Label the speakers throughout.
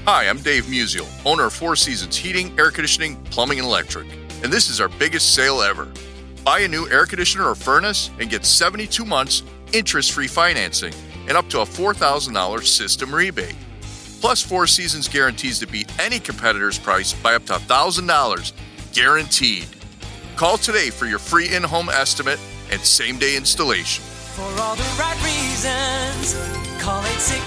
Speaker 1: Hi, I'm Dave Musial, owner of Four Seasons Heating, Air Conditioning, Plumbing, and Electric. And this is our biggest sale ever. Buy a new air conditioner or furnace and get 72 months interest-free financing and up to a $4,000 system rebate. Plus, Four Seasons guarantees to beat any competitor's price by up to $1,000, guaranteed. Call today for your free in-home estimate and same-day installation.
Speaker 2: For all the right reasons, call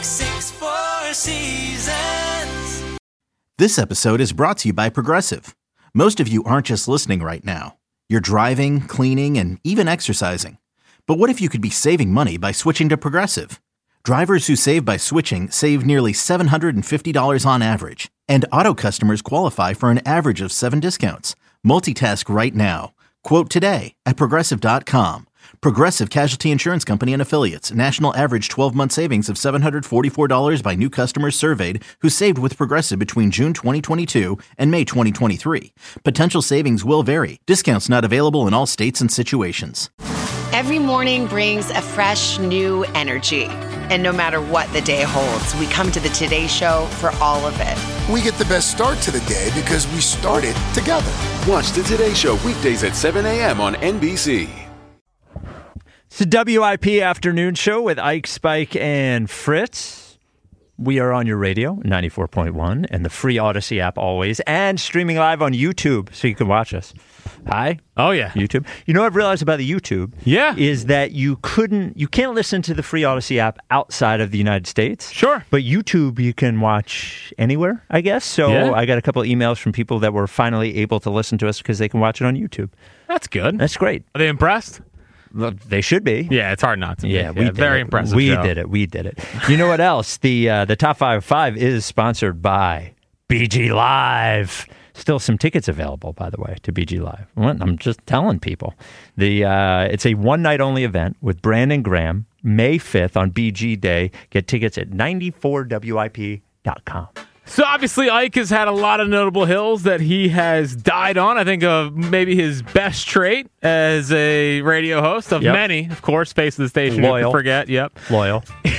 Speaker 2: 866-4Seasons.
Speaker 3: This episode is brought to you by Progressive. Most of you aren't just listening right now. You're driving, cleaning, and even exercising. But what if you could be saving money by switching to Progressive? Drivers who save by switching save nearly $750 on average. And auto customers qualify for an average of 7 discounts. Multitask right now. Quote today at Progressive.com. Progressive Casualty Insurance Company and Affiliates. National average 12-month savings of $744 by new customers surveyed who saved with Progressive between June 2022 and May 2023. Potential savings will vary. Discounts not available in all states and situations.
Speaker 4: Every morning brings a fresh, new energy. And no matter what the day holds, we come to the Today Show for all of it.
Speaker 5: We get the best start to the day because we started together.
Speaker 6: Watch the Today Show weekdays at 7 a.m. on NBC.
Speaker 7: It's the WIP Afternoon Show with Ike, Spike, and Fritz. We are on your radio, 94.1, and the free Odyssey app always, and streaming live on YouTube so you can watch us. Hi.
Speaker 8: Oh, yeah.
Speaker 7: YouTube. You know what I've realized about the YouTube?
Speaker 8: Yeah.
Speaker 7: Is that you can't listen to the free Odyssey app outside of the United States.
Speaker 8: Sure.
Speaker 7: But YouTube you can watch anywhere, I guess. So
Speaker 8: yeah.
Speaker 7: I got a couple of emails from people that were finally able to listen to us because they can watch it on YouTube.
Speaker 8: That's good.
Speaker 7: That's great.
Speaker 8: Are they impressed?
Speaker 7: Well, they should be.
Speaker 8: Yeah, it's hard not to be.
Speaker 7: Yeah,
Speaker 8: very impressive.
Speaker 7: We did it. You know what else? The Top 5 is sponsored by BG Live. Still some tickets available, by the way, to BG Live. I'm just telling people. It's a one-night-only event with Brandon Graham, May 5th on BG Day. Get tickets at 94WIP.com.
Speaker 8: So obviously Ike has had a lot of notable hills that he has died on. I think of maybe his best trait as a radio host of many, of course, face of the station.
Speaker 7: Loyal.
Speaker 8: You forget. Yep.
Speaker 7: Loyal.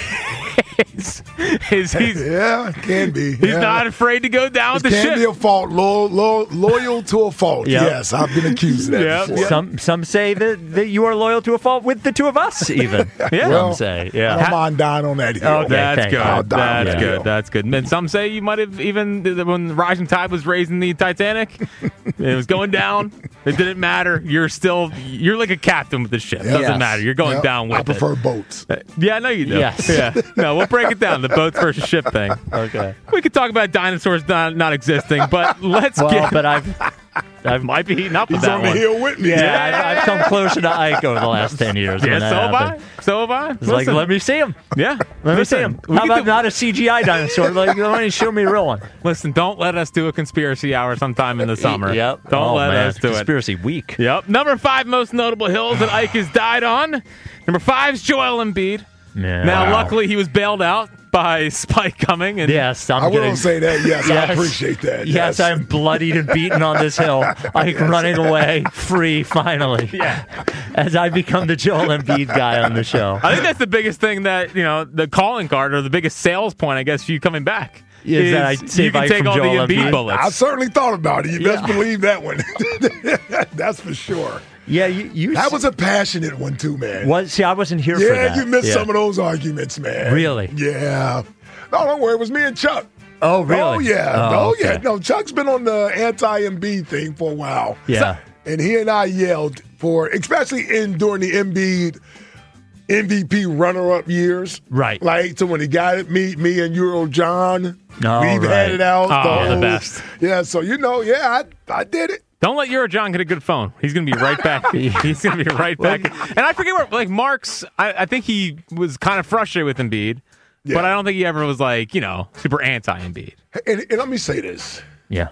Speaker 5: Yeah, it can be.
Speaker 8: He's not afraid to go down with the ship.
Speaker 5: It can be a fault. Loyal to a fault.
Speaker 7: Yep.
Speaker 5: Yes, I've been accused of that before.
Speaker 7: Some say that you are loyal to a fault with the two of us, even.
Speaker 8: Yeah.
Speaker 5: Well,
Speaker 7: some say.
Speaker 5: I
Speaker 7: Yeah.
Speaker 5: don't mind dying on that hill.
Speaker 7: Okay,
Speaker 8: That's good.
Speaker 5: I'll die on
Speaker 8: That's
Speaker 5: that
Speaker 8: good.
Speaker 5: hill.
Speaker 8: That's good. And some say you might have even, when the rising tide was raising the Titanic, it was going down. It didn't matter. You're like a captain with the ship. It doesn't matter. You're going down with it.
Speaker 5: I prefer boats.
Speaker 8: Yeah, I know you do.
Speaker 7: Yes.
Speaker 8: Yeah. No, we'll break it down. The boats versus ship thing.
Speaker 7: Okay.
Speaker 8: We could talk about dinosaurs not existing, but let's
Speaker 7: But I
Speaker 8: might be heating up with
Speaker 5: He's
Speaker 8: that
Speaker 5: on the
Speaker 8: one.
Speaker 5: hill with me.
Speaker 7: I've come closer to Ike over the last 10 years.
Speaker 8: Yeah,
Speaker 7: when that happened.
Speaker 8: so have I.
Speaker 7: It's like, let me see him.
Speaker 8: Yeah.
Speaker 7: Let me see him. How about not a CGI dinosaur? Like, why don't you show me a real one?
Speaker 8: Listen, don't let us do a conspiracy hour sometime in the summer.
Speaker 7: Yep.
Speaker 8: Don't let us do
Speaker 7: Conspiracy week.
Speaker 8: Yep. Number 5 most notable hills that Ike has died on. Number 5 is Joel Embiid.
Speaker 7: Yeah.
Speaker 8: Now, luckily, he was bailed out by Spike coming. And
Speaker 7: Yes,
Speaker 5: I will say that. Yes, I appreciate that.
Speaker 7: Yes, I'm bloodied and beaten on this hill. Ike running away free, finally.
Speaker 8: Yeah.
Speaker 7: As I become the Joel Embiid guy on the show.
Speaker 8: I think that's the biggest thing that, the calling card or the biggest sales point, I guess, for you coming back.
Speaker 7: Is that I save
Speaker 8: you can
Speaker 7: Ike
Speaker 8: take
Speaker 7: from
Speaker 8: all
Speaker 7: Joel
Speaker 8: the Embiid
Speaker 7: Embiid?
Speaker 8: bullets.
Speaker 5: I certainly thought about it. You best believe that one. That's for sure.
Speaker 7: Yeah, you
Speaker 5: That was a passionate one too, man.
Speaker 7: I wasn't here for that.
Speaker 5: Yeah, you missed some of those arguments, man.
Speaker 7: Really?
Speaker 5: Yeah. No, don't worry. It was me and Chuck.
Speaker 7: Oh, really?
Speaker 5: Oh, yeah.
Speaker 7: Okay.
Speaker 5: No, Chuck's been on the anti-Embiid thing for a while.
Speaker 7: Yeah.
Speaker 5: And he and I yelled for, especially during the Embiid MVP runner-up years.
Speaker 7: Right.
Speaker 5: Like, so when he got it, me and Euro John,
Speaker 7: Oh,
Speaker 5: we've had it out.
Speaker 8: Oh, the best.
Speaker 5: Yeah, so, I did it.
Speaker 8: Don't let Eurojohn get a good phone. He's going to be right back. He's going to be right back. And I forget where, Mark's, I think he was kind of frustrated with Embiid, but I don't think he ever was super anti-Embiid.
Speaker 5: And let me say this.
Speaker 7: Yeah.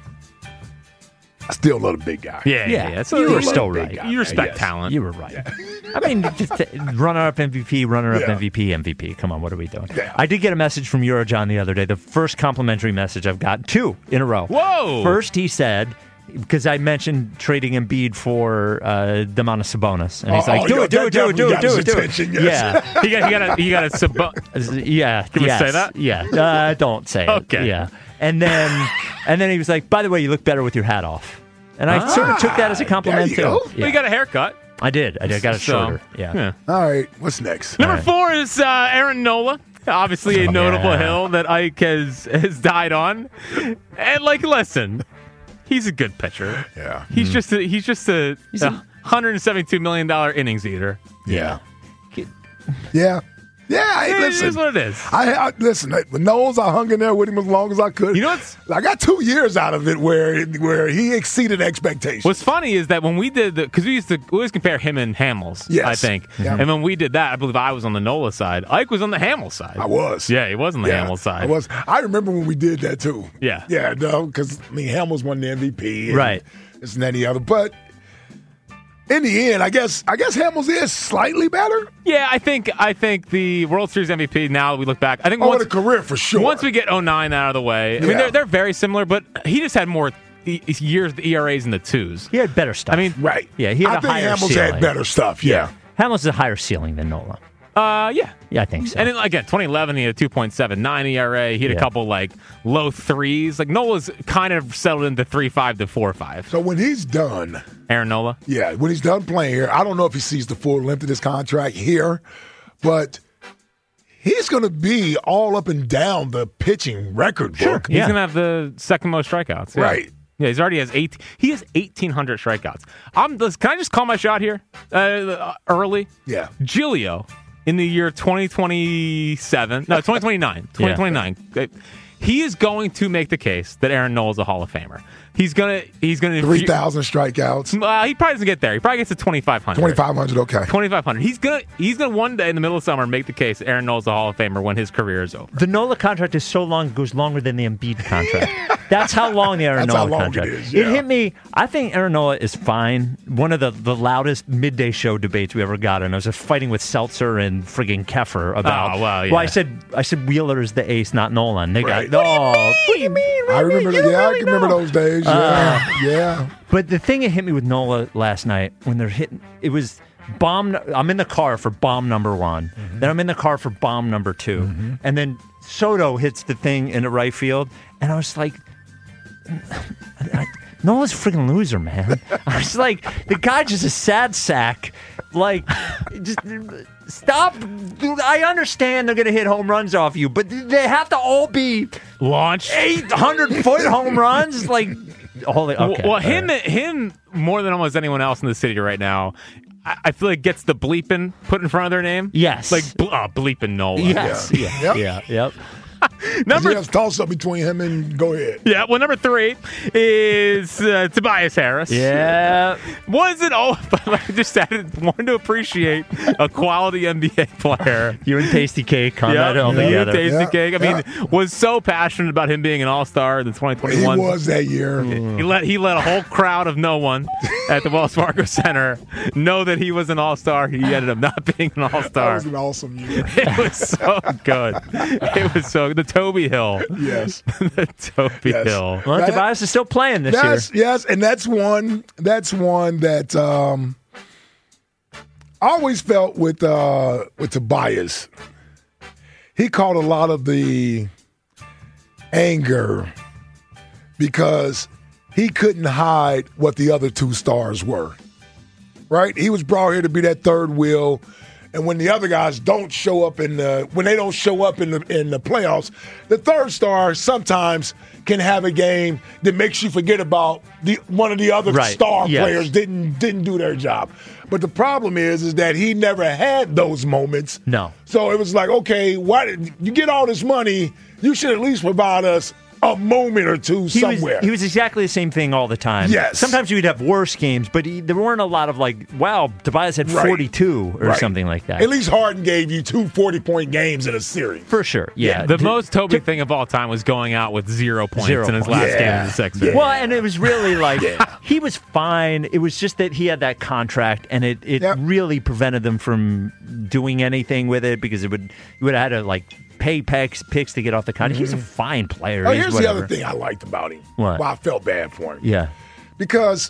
Speaker 5: I still love the big guy.
Speaker 8: Yeah. So
Speaker 7: you were still right.
Speaker 8: You respect talent.
Speaker 7: You were right. I mean, just runner-up MVP, MVP. Come on, what are we doing?
Speaker 5: Yeah.
Speaker 7: I did get a message from Eurojohn the other day, the first complimentary message I've gotten, 2 in a row.
Speaker 8: Whoa!
Speaker 7: First, he said, because I mentioned trading Embiid for Domantas Sabonis, and he's like, "Do it."
Speaker 5: Yes.
Speaker 7: Yeah,
Speaker 8: he got a
Speaker 7: yeah.
Speaker 8: Can we say that?
Speaker 7: Yeah, don't say it.
Speaker 8: Okay.
Speaker 7: Yeah, and then he was like, "By the way, you look better with your hat off," and I sort of took that as a compliment
Speaker 5: there you
Speaker 7: too.
Speaker 5: go.
Speaker 7: Yeah.
Speaker 8: Well, you got a haircut.
Speaker 7: I did. I got it shorter. Yeah.
Speaker 5: All right, what's next?
Speaker 8: Number 4 is Aaron Nola. Obviously, a notable hill that Ike has died on. And listen, he's a good pitcher.
Speaker 5: Yeah.
Speaker 8: He's just a $172 million innings eater.
Speaker 5: Yeah. Yeah. Yeah, hey, listen.
Speaker 8: It is what it is.
Speaker 5: I listen. With Knowles, I hung in there with him as long as I could.
Speaker 8: You know what's?
Speaker 5: I got 2 years out of it where he exceeded expectations.
Speaker 8: What's funny is that when we did because we always compare him and Hamels,
Speaker 5: Yes.
Speaker 8: I think.
Speaker 5: Yeah.
Speaker 8: And when we did that, I believe I was on the Nola side. Ike was on the Hamels side.
Speaker 5: I was.
Speaker 8: Yeah, he was on the Hamels side.
Speaker 5: I was. I remember when we did that too.
Speaker 8: Yeah.
Speaker 5: Yeah, no, because Hamels won the MVP. And
Speaker 7: Right.
Speaker 5: This and that and the other. But in the end, I guess Hamels is slightly better.
Speaker 8: Yeah, I think the World Series MVP. Now that we look back, I think
Speaker 5: Over the career for sure.
Speaker 8: Once we get 09 out of the way, I mean
Speaker 5: Yeah.
Speaker 8: they're very similar, but he just had more years, the ERAs and the twos.
Speaker 7: He had better stuff.
Speaker 8: I mean,
Speaker 5: Right.
Speaker 7: Yeah, he had
Speaker 5: I
Speaker 7: a
Speaker 5: think
Speaker 7: higher
Speaker 5: Hamels
Speaker 7: ceiling.
Speaker 5: had better stuff. Yeah.
Speaker 7: Hamels is a higher ceiling than Nola.
Speaker 8: Yeah.
Speaker 7: Yeah, I think so.
Speaker 8: And then, again, 2011, he had a 2.79 ERA. He had a couple low threes. Nola's kind of settled into 3.5 to 4.5.
Speaker 5: So when he's done,
Speaker 8: Aaron Nola.
Speaker 5: yeah, when he's done playing here, I don't know if he sees the full length of this contract here, but he's going to be all up and down the pitching record book.
Speaker 8: He's going to have the second most strikeouts. Yeah.
Speaker 5: Right.
Speaker 8: Yeah, he already has 8. He has 1,800 strikeouts. Can I just call my shot here early?
Speaker 5: Yeah.
Speaker 8: Giglio in the year 2029. 2029. He is going to make the case that Aaron Nola is a Hall of Famer. He's gonna
Speaker 5: 3,000 strikeouts.
Speaker 8: He probably doesn't get there. He probably gets to 2,500.
Speaker 5: 2,500, okay.
Speaker 8: 2,500. He's gonna one day in the middle of summer make the case that Aaron Nola's a Hall of Famer when his career is over.
Speaker 7: The Nola contract is so long, it goes longer than the Embiid contract. That's how long the Aaron
Speaker 5: That's how
Speaker 7: Nola
Speaker 5: long
Speaker 7: contract
Speaker 5: it is,
Speaker 7: It
Speaker 5: yeah.
Speaker 7: hit me. I think Aaron Nola is fine. One of the loudest midday show debates we ever got, and I was just fighting with Seltzer and friggin' Keffer about.
Speaker 8: Oh, well, yeah.
Speaker 7: Well, I said Wheeler is the ace, not Nolan. They
Speaker 5: Right.
Speaker 7: got. What do you mean?
Speaker 5: I remember,
Speaker 7: You don't
Speaker 5: I
Speaker 7: really
Speaker 5: can remember
Speaker 7: know.
Speaker 5: those days. Yeah.
Speaker 7: But the thing that hit me with Nola last night when they're hitting, it was bomb. I'm in the car for bomb number 1. Then I'm in the car for bomb number 2, and then Soto hits the thing in the right field, and I was like, Nola's a freaking loser, man. I was like, the guy just a sad sack. Like, just stop. Dude, I understand they're going to hit home runs off you, but they have to all be
Speaker 8: Launch
Speaker 7: 800-foot home runs. Like, holy. Okay.
Speaker 8: Well, him more than almost anyone else in the city right now, I feel like gets the bleeping put in front of their name.
Speaker 7: Yes.
Speaker 8: Like bleeping Nola.
Speaker 7: Yes.
Speaker 5: Yeah.
Speaker 7: Yep.
Speaker 5: You have to toss up between him and go ahead.
Speaker 8: Yeah, well, number 3 is Tobias Harris.
Speaker 7: Yeah.
Speaker 8: Wasn't all, but I just wanted to appreciate a quality NBA player.
Speaker 7: You and Tasty Cake on that all
Speaker 8: you
Speaker 7: together.
Speaker 8: Tasty
Speaker 5: Yeah,
Speaker 8: Cake. I mean, was so passionate about him being an All-Star in the 2021.
Speaker 5: He was that year.
Speaker 8: He let a whole crowd of no one at the Wells Fargo Center know that he was an All-Star. He ended up not being an
Speaker 5: That
Speaker 8: All-Star.
Speaker 5: was an awesome year.
Speaker 8: It was so good. It was so good. The Toby Hill.
Speaker 5: Yes.
Speaker 8: The Toby
Speaker 5: Yes.
Speaker 8: Hill.
Speaker 7: Well, Tobias is still playing this
Speaker 5: Yes, and that's one that I always felt with Tobias. He caught a lot of the anger because he couldn't hide what the other 2 stars were. Right? He was brought here to be that third wheel. And when the other guys don't show up when they don't show up in the playoffs, the third star sometimes can have a game that makes you forget about one of the other star players didn't do their job. But the problem is that he never had those moments.
Speaker 7: No.
Speaker 5: So it was like, okay, why did you get all this money? You should at least provide us a moment or two somewhere.
Speaker 7: He was exactly the same thing all the time.
Speaker 5: Yes.
Speaker 7: Sometimes you would have worse games, but there weren't a lot of like, wow, Tobias had 42 or something like that.
Speaker 5: At least Harden gave you 2 40-point games in a series.
Speaker 7: For sure, yeah.
Speaker 8: The most Toby thing of all time was going out with 0 points in his last game in the Sixers.
Speaker 5: Yeah.
Speaker 7: Well, and it was really like, he was fine. It was just that he had that contract, and it really prevented them from doing anything with it because you would have had to like pay picks to get off the contract. He's a fine player.
Speaker 5: Here's the other thing I liked about him.
Speaker 7: What?
Speaker 5: Well, I felt bad for him.
Speaker 7: Yeah.
Speaker 5: because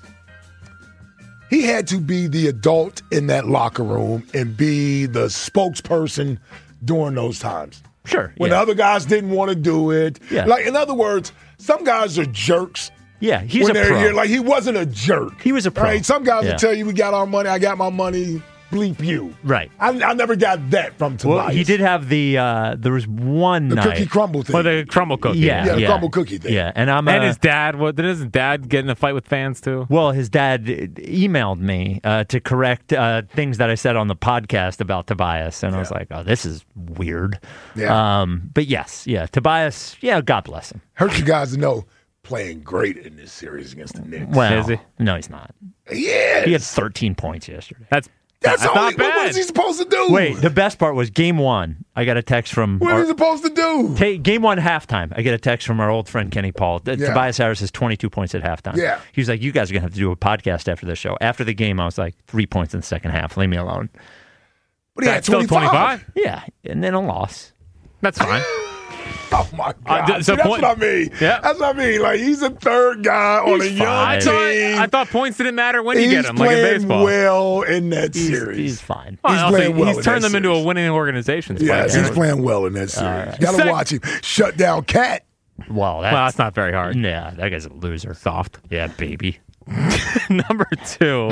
Speaker 5: he had to be the adult in that locker room and be the spokesperson during those times.
Speaker 7: Sure.
Speaker 5: When the other guys didn't want to do it.
Speaker 7: Yeah.
Speaker 5: Like, in other words, some guys are jerks.
Speaker 7: Yeah, he's
Speaker 5: when
Speaker 7: a
Speaker 5: they're
Speaker 7: pro.
Speaker 5: here. Like, he wasn't a jerk.
Speaker 7: He was a pro.
Speaker 5: Right? Some guys
Speaker 7: Yeah.
Speaker 5: will tell you, we got our money, I got my money, bleep you.
Speaker 7: Right.
Speaker 5: I never got that from Tobias.
Speaker 7: Well, he did have the, there was one
Speaker 5: the
Speaker 7: night.
Speaker 5: cookie crumble thing.
Speaker 8: Or the crumble cookie.
Speaker 7: Yeah,
Speaker 5: the crumble cookie thing.
Speaker 7: Yeah, and
Speaker 8: And his dad, didn't his dad get in a fight with fans too?
Speaker 7: Well, his dad emailed me to correct things that I said on the podcast about Tobias, and I was like, "Oh, this is weird."
Speaker 5: Yeah.
Speaker 7: But yes, Tobias. Yeah, God bless him.
Speaker 5: Hurt you guys to know, playing great in this series against the Knicks.
Speaker 7: Well,
Speaker 8: Is he?
Speaker 7: no, he's not.
Speaker 5: Yes.
Speaker 7: He had 13 points yesterday.
Speaker 5: That's
Speaker 8: not
Speaker 5: what
Speaker 8: bad.
Speaker 5: is he supposed to do?
Speaker 7: Wait, the best part was game one. I got a text from
Speaker 5: What is he supposed to do?
Speaker 7: game one halftime. I get a text from our old friend Kenny Paul.
Speaker 5: Yeah.
Speaker 7: Tobias Harris has 22 points at halftime.
Speaker 5: Yeah.
Speaker 7: He was like, "You guys are gonna have to do a podcast after the show." After the game, I was like, 3 points in the second half. Leave me alone.
Speaker 5: But he had
Speaker 8: That's still
Speaker 5: 25.
Speaker 7: Yeah, and then a loss.
Speaker 8: That's fine.
Speaker 5: Oh, my God.
Speaker 8: so
Speaker 5: See, that's
Speaker 8: point-
Speaker 5: what I mean.
Speaker 8: Yeah.
Speaker 5: That's what I mean. Like, he's a third guy on a
Speaker 7: He's
Speaker 5: young
Speaker 7: fine.
Speaker 5: team.
Speaker 8: I thought points didn't matter when you
Speaker 5: He's
Speaker 8: get them, like in
Speaker 5: playing
Speaker 8: baseball.
Speaker 5: well in that series.
Speaker 7: He's fine.
Speaker 8: Well,
Speaker 5: he's
Speaker 8: also,
Speaker 5: playing well in
Speaker 8: he's turned
Speaker 5: that
Speaker 8: them into a
Speaker 5: series.
Speaker 8: winning organization.
Speaker 5: Yes, he's playing well in that series. You got to
Speaker 8: Sec-
Speaker 5: watch him shut down Cat.
Speaker 7: Well,
Speaker 8: that's not very hard.
Speaker 7: Yeah, that guy's a loser.
Speaker 8: Soft.
Speaker 7: Yeah, baby.
Speaker 8: Number two,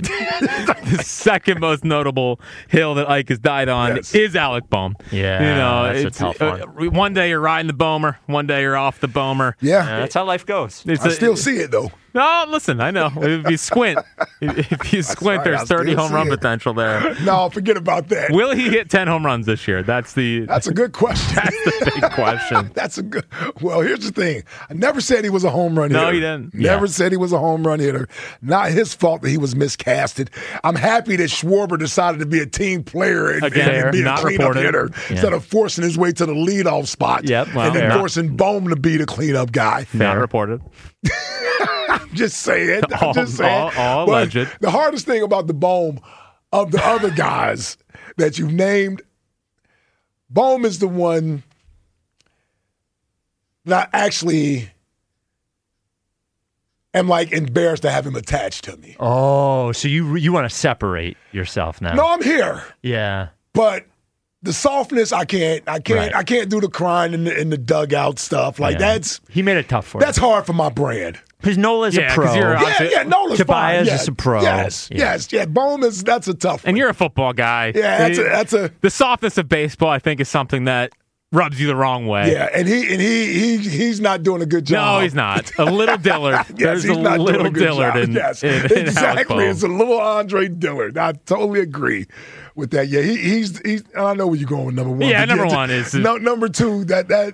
Speaker 8: the second most notable hill that Ike has died on is Alec Bohm.
Speaker 7: Yeah, that's a
Speaker 8: it's
Speaker 7: tough one.
Speaker 8: One day you're riding the Bomer, one day you're off the Bomer.
Speaker 5: Yeah.
Speaker 7: That's how life goes.
Speaker 5: I still see it, though.
Speaker 8: No, listen, I know. If you squint,
Speaker 5: right, I
Speaker 8: there's 30
Speaker 5: still
Speaker 8: home run
Speaker 5: see it.
Speaker 8: potential there.
Speaker 5: No, forget about that.
Speaker 8: Will he hit 10 home runs this year? That's a
Speaker 5: good question.
Speaker 8: That's the big question.
Speaker 5: That's a good. Well, here's the thing. I never said he was a home run hitter.
Speaker 8: No, he didn't.
Speaker 5: Never said he was a home run hitter. Not his fault that he was miscasted. I'm happy that Schwarber decided to be a team player and be a
Speaker 8: not
Speaker 5: cleanup
Speaker 8: reported.
Speaker 5: hitter instead of forcing his way to the leadoff spot.
Speaker 7: Yep, well,
Speaker 5: and then
Speaker 7: fair.
Speaker 5: forcing Bohm to be the cleanup guy.
Speaker 8: Not reported.
Speaker 5: Just saying. I'm just saying.
Speaker 8: All
Speaker 5: But
Speaker 8: alleged.
Speaker 5: the hardest thing about the Bohm of the other guys that you've named, Bohm is the one that I actually am like embarrassed to have him attached to me.
Speaker 7: Oh, so you want to separate yourself now?
Speaker 5: No, I'm here,
Speaker 7: Yeah.
Speaker 5: but the softness I can't do the crying in the dugout stuff. Like
Speaker 7: Yeah.
Speaker 5: that's
Speaker 7: He made it tough for you.
Speaker 5: that's hard for my brand.
Speaker 7: Because Nola's
Speaker 8: Yeah,
Speaker 7: a
Speaker 8: 'cause
Speaker 7: pro.
Speaker 8: you're
Speaker 5: Yeah, Nola's
Speaker 7: Tobias
Speaker 5: fine.
Speaker 7: is a pro.
Speaker 5: Yes,
Speaker 7: Yeah.
Speaker 5: yes. Bohm that's a tough one.
Speaker 8: And you're a football guy.
Speaker 5: Yeah, that's a
Speaker 8: The softness of baseball, I think, is something that rubs you the wrong way.
Speaker 5: yeah, and he's not doing a good job.
Speaker 8: No, he's not. A little Dillard.
Speaker 5: Yes,
Speaker 8: There's
Speaker 5: he's
Speaker 8: a
Speaker 5: not
Speaker 8: little
Speaker 5: doing a good
Speaker 8: Dillard
Speaker 5: job.
Speaker 8: in,
Speaker 5: yes,
Speaker 8: in Alec
Speaker 5: exactly.
Speaker 8: Bohm.
Speaker 5: It's a little Andre Dillard. I totally agree with that. Yeah, he's. I know where you're going with number one.
Speaker 8: Yeah,
Speaker 5: but
Speaker 8: number one is-
Speaker 5: number two.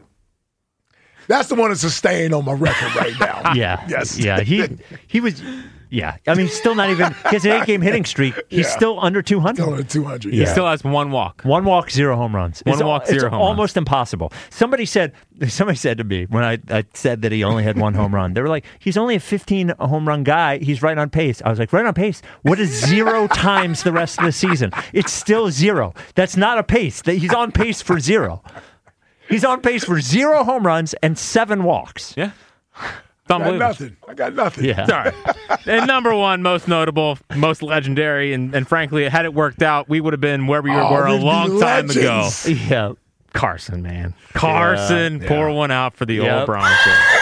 Speaker 5: That's the one that's a stain on my record right now.
Speaker 7: Yeah.
Speaker 5: Yes.
Speaker 7: Yeah. He was. Yeah. I mean, still not even. He has an 8-game hitting streak. He's
Speaker 5: Yeah.
Speaker 7: still under 200.
Speaker 5: Still at 200.
Speaker 8: He
Speaker 5: Yeah.
Speaker 8: still has one walk.
Speaker 7: One walk, 0 home runs.
Speaker 8: One walk,
Speaker 7: it's
Speaker 8: 0 home
Speaker 7: almost impossible. Somebody said to me when I said that he only had one home run, they were like, he's only a 15 home run guy. He's right on pace. I was like, right on pace? What is 0 times the rest of the season? It's still 0. That's not a pace. He's on pace for 0. He's on pace for 0 home runs and 7 walks.
Speaker 8: Yeah. It's
Speaker 5: I got
Speaker 8: unbelievable.
Speaker 5: nothing. I got nothing.
Speaker 7: Yeah.
Speaker 8: Sorry. And number one, most notable, most legendary, and frankly, had it worked out, we would have been where we were a
Speaker 5: we'd be
Speaker 8: long time ago.
Speaker 5: legends.
Speaker 7: Yeah.
Speaker 8: Carson, man. Carson, pour one out for the
Speaker 7: Yep.
Speaker 8: old Broncos.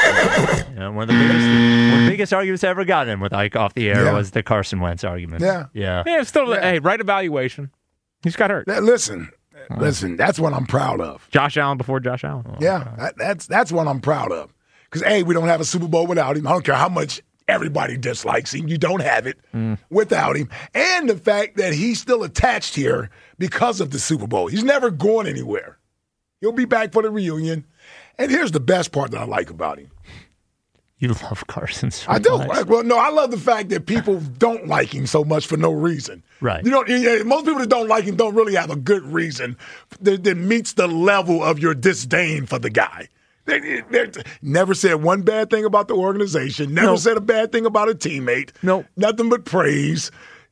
Speaker 7: Yeah, one of the biggest arguments I ever got in with Ike off the air
Speaker 5: Yeah.
Speaker 7: was the Carson Wentz argument.
Speaker 5: Yeah.
Speaker 7: Yeah.
Speaker 8: Yeah, still, hey, right evaluation. He just got hurt.
Speaker 5: Listen, that's what I'm proud of.
Speaker 8: Josh Allen before Josh Allen.
Speaker 5: Yeah, that's what I'm proud of. Because, A, we don't have a Super Bowl without him. I don't care how much everybody dislikes him. You don't have it without him. And the fact that he's still attached here because of the Super Bowl. He's never going anywhere. He'll be back for the reunion. And here's the best part that I like about him.
Speaker 7: You love Carson so
Speaker 5: I do.
Speaker 7: much.
Speaker 5: Well, no, I love the fact that people don't like him so much for no reason.
Speaker 7: Right.
Speaker 5: You know, most people that don't like him don't really have a good reason that meets the level of your disdain for the guy. They never said one bad thing about the organization. Never said a bad thing about a teammate.
Speaker 7: Nope.
Speaker 5: Nothing but praise.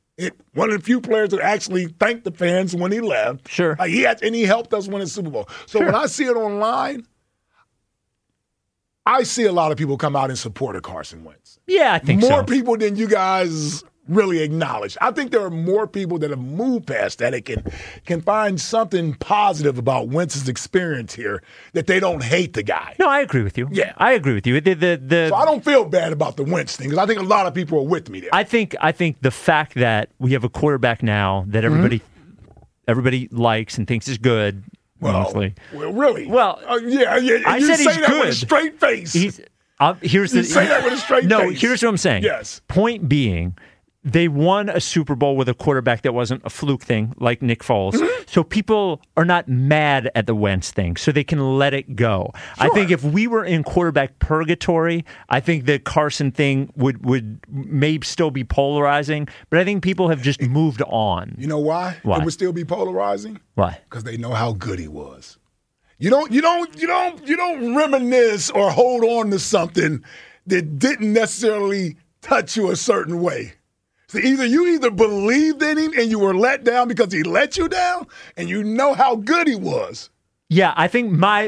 Speaker 5: One of the few players that actually thanked the fans when he left.
Speaker 7: Sure.
Speaker 5: And he helped us win a Super Bowl. So when I see it online, I see a lot of people come out in support of Carson Wentz.
Speaker 7: Yeah, I think
Speaker 5: more
Speaker 7: so.
Speaker 5: people than you guys really acknowledge. I think there are more people that have moved past that and can find something positive about Wentz's experience here, that they don't hate the guy.
Speaker 7: No, I agree with you.
Speaker 5: Yeah.
Speaker 7: I agree with you.
Speaker 5: So I don't feel bad about the Wentz thing, because I think a lot of people are with me there.
Speaker 7: I think the fact that we have a quarterback now that everybody likes and thinks is good.
Speaker 5: Well, really?
Speaker 7: Well,
Speaker 5: yeah.
Speaker 7: I
Speaker 5: You
Speaker 7: said
Speaker 5: say
Speaker 7: he's
Speaker 5: that
Speaker 7: good.
Speaker 5: with a straight face.
Speaker 7: Here's
Speaker 5: You say that with a straight
Speaker 7: no,
Speaker 5: face.
Speaker 7: here's what I'm saying.
Speaker 5: Yes.
Speaker 7: Point being, they won a Super Bowl with a quarterback that wasn't a fluke thing like Nick Foles. So people are not mad at the Wentz thing, so they can let it go. Sure. I think if we were in quarterback purgatory, I think the Carson thing would maybe still be polarizing, but I think people have just moved on.
Speaker 5: You know why?
Speaker 7: Why?
Speaker 5: It would still be polarizing?
Speaker 7: Why?
Speaker 5: Because they know how good he was. You don't reminisce or hold on to something that didn't necessarily touch you a certain way. So you believed in him and you were let down because he let you down, and you know how good he was.
Speaker 7: Yeah, I think I'm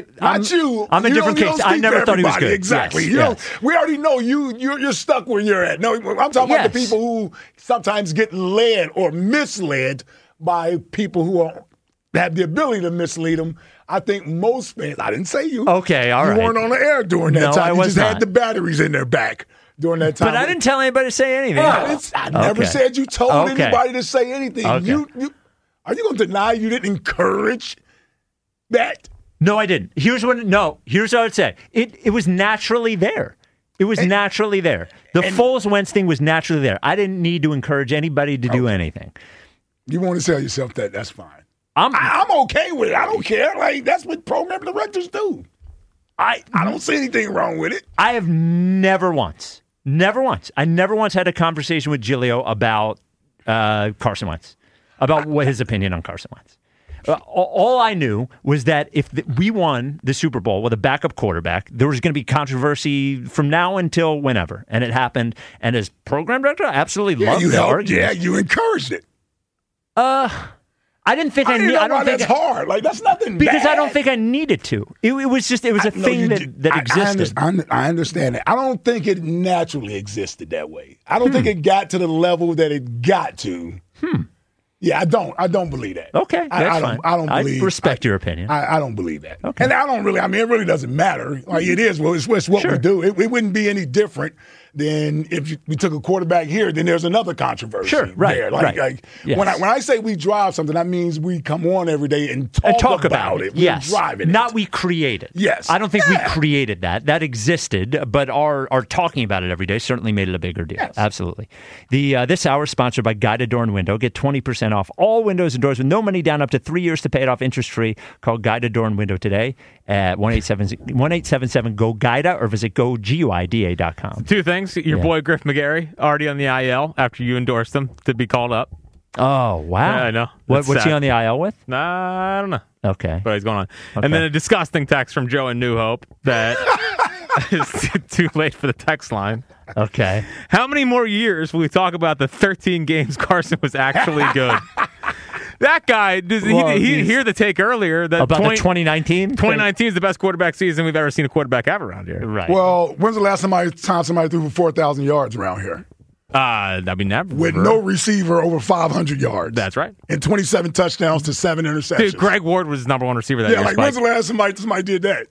Speaker 7: a different case. I never thought he was good.
Speaker 5: Exactly.
Speaker 7: Yes.
Speaker 5: We already know you're stuck where you're at. No, I'm talking about the people who sometimes get led or misled by people who have the ability to mislead them. I think most fans, I didn't say you.
Speaker 7: Okay, all right.
Speaker 5: You weren't on the air during that time. You just had the batteries in their back during that time.
Speaker 7: But I didn't tell anybody to say anything.
Speaker 5: I never said you told anybody to say anything.
Speaker 7: Okay.
Speaker 5: Are you going to deny you didn't encourage that?
Speaker 7: No, I didn't. Here's what I would say. It was naturally there. It was naturally there. The Foles Wentz thing was naturally there. I didn't need to encourage anybody to do anything.
Speaker 5: You want to tell yourself that? That's fine.
Speaker 7: I'm
Speaker 5: okay with it. I don't care. Like, that's what program directors do. I don't see anything wrong with it.
Speaker 7: I have never once had a conversation with Giglio about Carson Wentz, about what his opinion on Carson Wentz. All I knew was that if we won the Super Bowl with a backup quarterback, there was going to be controversy from now until whenever, and it happened. And as program director, I absolutely loved the argument.
Speaker 5: Yeah, you encouraged it.
Speaker 7: I didn't think I need.
Speaker 5: I don't think that's hard. Like, that's nothing
Speaker 7: because
Speaker 5: bad.
Speaker 7: I don't think I needed to. It was a thing that existed.
Speaker 5: I understand it. I don't think it naturally existed that way. I don't think it got to the level that it got to. Yeah, I don't believe that.
Speaker 7: Okay, that's fine.
Speaker 5: I don't believe.
Speaker 7: I respect your opinion.
Speaker 5: I don't believe that.
Speaker 7: Okay.
Speaker 5: And I don't really. I mean, it really doesn't matter. Like, it is. Well, it's what we do. It wouldn't be any different than if we took a quarterback here. Then there's another controversy.
Speaker 7: Sure, right.
Speaker 5: There.
Speaker 7: Right. Yes.
Speaker 5: When I say we drive something, that means we come on every day and talk about it.
Speaker 7: Yes,
Speaker 5: we're driving
Speaker 7: not
Speaker 5: it.
Speaker 7: We create it.
Speaker 5: Yes,
Speaker 7: I don't think we created that. That existed, but our talking about it every day certainly made it a bigger deal.
Speaker 5: Yes.
Speaker 7: Absolutely. This hour is sponsored by Guided Door and Window. Get 20% off all windows and doors with no money down, up to 3 years to pay it off interest free. Call Guided Door and Window today at 1-877-GO-GUIDA or visit GoGuida.com.
Speaker 8: Two things. Your boy Griff McGarry already on the IL after you endorsed him to be called up.
Speaker 7: Oh, wow.
Speaker 8: Yeah, I know.
Speaker 7: What's he on the IL with?
Speaker 8: I don't know.
Speaker 7: Okay.
Speaker 8: But he's going on.
Speaker 7: Okay.
Speaker 8: And then a disgusting text from Joe in New Hope that is too late for the text line.
Speaker 7: Okay.
Speaker 8: How many more years will we talk about the 13 games Carson was actually good? That guy, he hear the take earlier that
Speaker 7: about the 2019?
Speaker 8: 2019 is the best quarterback season we've ever seen a quarterback have around here.
Speaker 7: Right.
Speaker 5: Well, when's the last time somebody threw for 4,000 yards around here?
Speaker 8: I mean, never.
Speaker 5: With no receiver over 500 yards.
Speaker 8: That's right.
Speaker 5: And 27 touchdowns to 7 interceptions.
Speaker 8: Dude, Greg Ward was number one receiver that year.
Speaker 5: Yeah, like, when's the last somebody did that?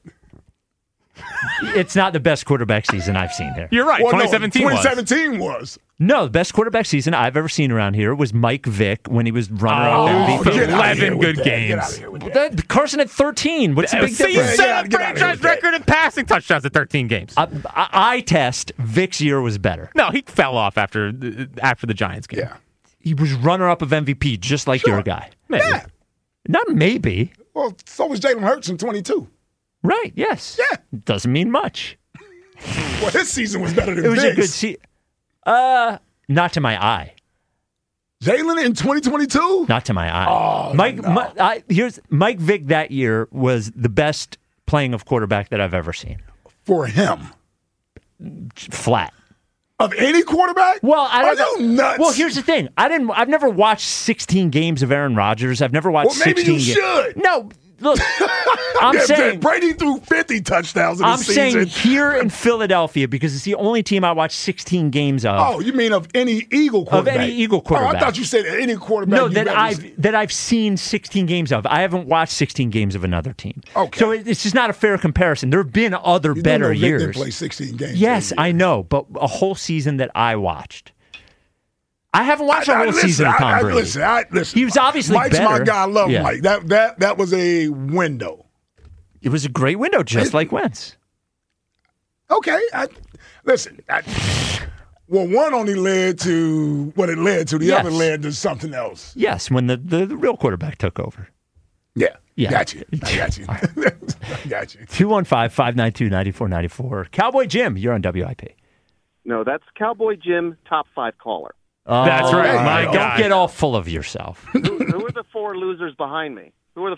Speaker 7: It's not the best quarterback season I've seen here.
Speaker 8: You're right.
Speaker 5: Well,
Speaker 8: 2017
Speaker 5: was.
Speaker 7: No, the best quarterback season I've ever seen around here was Mike Vick when he was runner-up MVP.
Speaker 8: 11 good games.
Speaker 7: Carson at 13. What's the big difference?
Speaker 8: You set a franchise record in passing touchdowns at 13 games.
Speaker 7: I test Vick's year was better.
Speaker 8: No, he fell off after the Giants game.
Speaker 5: Yeah.
Speaker 7: He was runner-up of MVP, just like your guy.
Speaker 8: Maybe.
Speaker 5: Yeah.
Speaker 7: Not maybe.
Speaker 5: Well, so was Jalen Hurts in 22.
Speaker 7: Right, yes.
Speaker 5: Yeah.
Speaker 7: Doesn't mean much.
Speaker 5: Well, his season was better than
Speaker 7: It was
Speaker 5: Vic's.
Speaker 7: a good season. Not to my eye.
Speaker 5: Jalen in 2022?
Speaker 7: Not to my eye.
Speaker 5: Oh,
Speaker 7: Mike Vick that year was the best playing of quarterback that I've ever seen.
Speaker 5: For him.
Speaker 7: Flat.
Speaker 5: Of any quarterback?
Speaker 7: Well,
Speaker 5: Are you nuts?
Speaker 7: Well, here's the thing. I've never watched 16 games of Aaron Rodgers. I've never watched 16
Speaker 5: maybe you
Speaker 7: games.
Speaker 5: should.
Speaker 7: No, look, I'm saying
Speaker 5: Brady threw 50 touchdowns in the season.
Speaker 7: I'm saying here in Philadelphia, because it's the only team I watched 16 games of.
Speaker 5: Oh, you mean of any Eagle quarterback?
Speaker 7: Of any Eagle quarterback.
Speaker 5: Oh, I thought you said any quarterback.
Speaker 7: No, that I've seen 16 games of. I haven't watched 16 games of another team.
Speaker 5: Okay.
Speaker 7: So it's just not a fair comparison. There have been other better
Speaker 5: Vic
Speaker 7: years.
Speaker 5: didn't play 16 games.
Speaker 7: Yes, I know, but a whole season that I watched. I haven't watched a whole season of Tom Brady.
Speaker 5: Listen.
Speaker 7: He was obviously
Speaker 5: Mike's
Speaker 7: better.
Speaker 5: my guy. I love
Speaker 7: Yeah.
Speaker 5: Mike. That was a window.
Speaker 7: It was a great window, just like Wentz.
Speaker 5: Okay. Well, one only led to what it led to. The other led to something else.
Speaker 7: Yes, when the real quarterback took over.
Speaker 5: Yeah.
Speaker 7: Yeah.
Speaker 5: Got you. I got you. Got you.
Speaker 7: 215-592-9494. Cowboy Jim, you're on WIP.
Speaker 9: No, that's Cowboy Jim, top 5 caller.
Speaker 8: That's right. My
Speaker 7: Don't
Speaker 8: God.
Speaker 7: get all full of yourself.
Speaker 9: Who are the 4 losers behind me? Because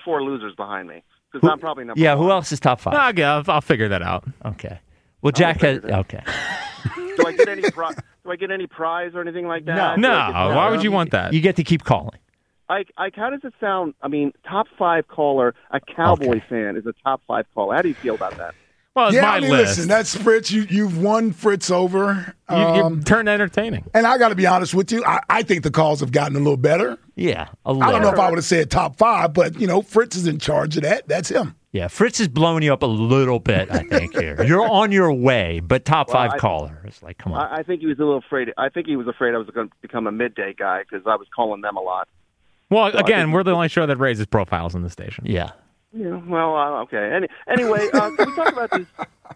Speaker 9: I'm probably number
Speaker 7: Yeah,
Speaker 9: 1.
Speaker 7: who else is top 5?
Speaker 8: I'll figure that out.
Speaker 7: Okay. Well, Jack has. Okay.
Speaker 9: Do I get any prize or anything like that?
Speaker 8: No. Why would you want that?
Speaker 7: You get to keep calling.
Speaker 9: Ike, how does it sound? I mean, top 5 caller, a Cowboy fan is a top 5 caller. How do you feel about that?
Speaker 8: Well, it's my list.
Speaker 5: Listen, that's Fritz. You've won Fritz over.
Speaker 8: You turned entertaining.
Speaker 5: And I got to be honest with you. I think the calls have gotten a little better.
Speaker 7: Yeah, a little.
Speaker 5: I don't know if I would have said top 5, but, Fritz is in charge of that. That's him.
Speaker 7: Yeah, Fritz is blowing you up a little bit, I think, here. You're on your way, but top 5 caller. It's like, come on.
Speaker 9: I think he was a little afraid. I think he was afraid I was going to become a midday guy because I was calling them a lot.
Speaker 8: Well, so again, we're the only show that raises profiles in the station.
Speaker 7: Yeah.
Speaker 9: Yeah. Well, okay. Anyway, can we talk about these?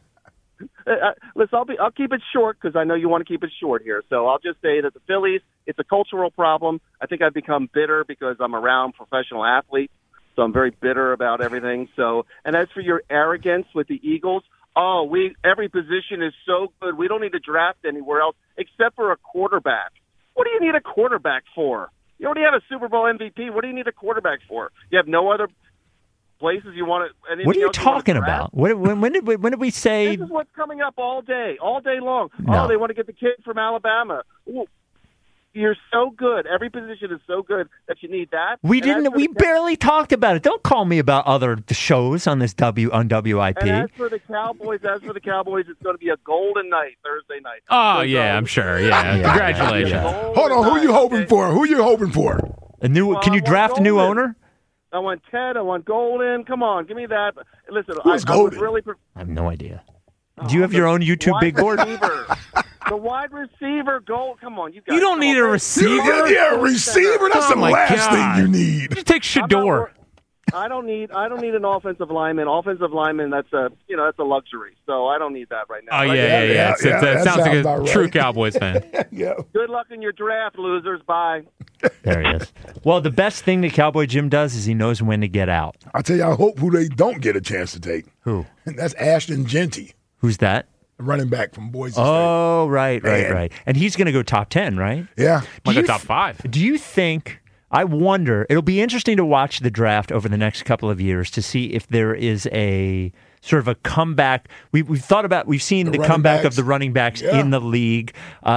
Speaker 9: Listen, I'll keep it short because I know you want to keep it short here. So I'll just say that the Phillies, it's a cultural problem. I think I've become bitter because I'm around professional athletes, so I'm very bitter about everything. So, and as for your arrogance with the Eagles, every position is so good. We don't need to draft anywhere else except for a quarterback. What do you need a quarterback for? You already have a Super Bowl MVP. What do you need a quarterback for? You have no other places you want to.
Speaker 7: What are you talking about? When did we say?
Speaker 9: This is what's coming up all day long.
Speaker 7: No.
Speaker 9: Oh, they want to get the kid from Alabama. Ooh, you're so good. Every position is so good that you need that.
Speaker 7: We barely talked about it. Don't call me about other shows on this WIP.
Speaker 9: And as for the Cowboys, it's going to be a golden night Thursday night.
Speaker 8: Oh yeah, I'm sure. Yeah, congratulations.
Speaker 7: Yeah.
Speaker 5: Hold on. Who you hoping for? Who you hoping for?
Speaker 7: Can you draft a new owner?
Speaker 9: I want Ted. I want Golden. Come on, give me that. Listen,
Speaker 5: Who's Golden?
Speaker 7: I have no idea. Do you have your own YouTube big board?
Speaker 9: The wide receiver, Come on, you guys.
Speaker 8: You don't need a receiver.
Speaker 5: Yeah, a receiver. That's the last thing you need.
Speaker 8: Just take Shador.
Speaker 9: I don't need an offensive lineman. Offensive lineman, that's a luxury. So I don't need that right now.
Speaker 8: Oh yeah. It sounds like a true
Speaker 5: right.
Speaker 8: Cowboys fan.
Speaker 5: Yeah.
Speaker 9: Good luck in your draft, losers. Bye.
Speaker 7: There he is. Well, the best thing that Cowboy Jim does is he knows when to get out.
Speaker 5: I'll tell you, I hope who they don't get a chance to take.
Speaker 7: Who?
Speaker 5: And that's Ashton Genty,
Speaker 7: Who's that?
Speaker 5: running back from Boise State.
Speaker 7: Oh, right.
Speaker 5: Man.
Speaker 7: And he's going to go top 10, right?
Speaker 5: Yeah.
Speaker 8: Might go top 5.
Speaker 7: Do you think? I wonder. It'll be interesting to watch the draft over the next couple of years to see if there is a sort of a comeback. We've seen the comeback of the running backs in the league.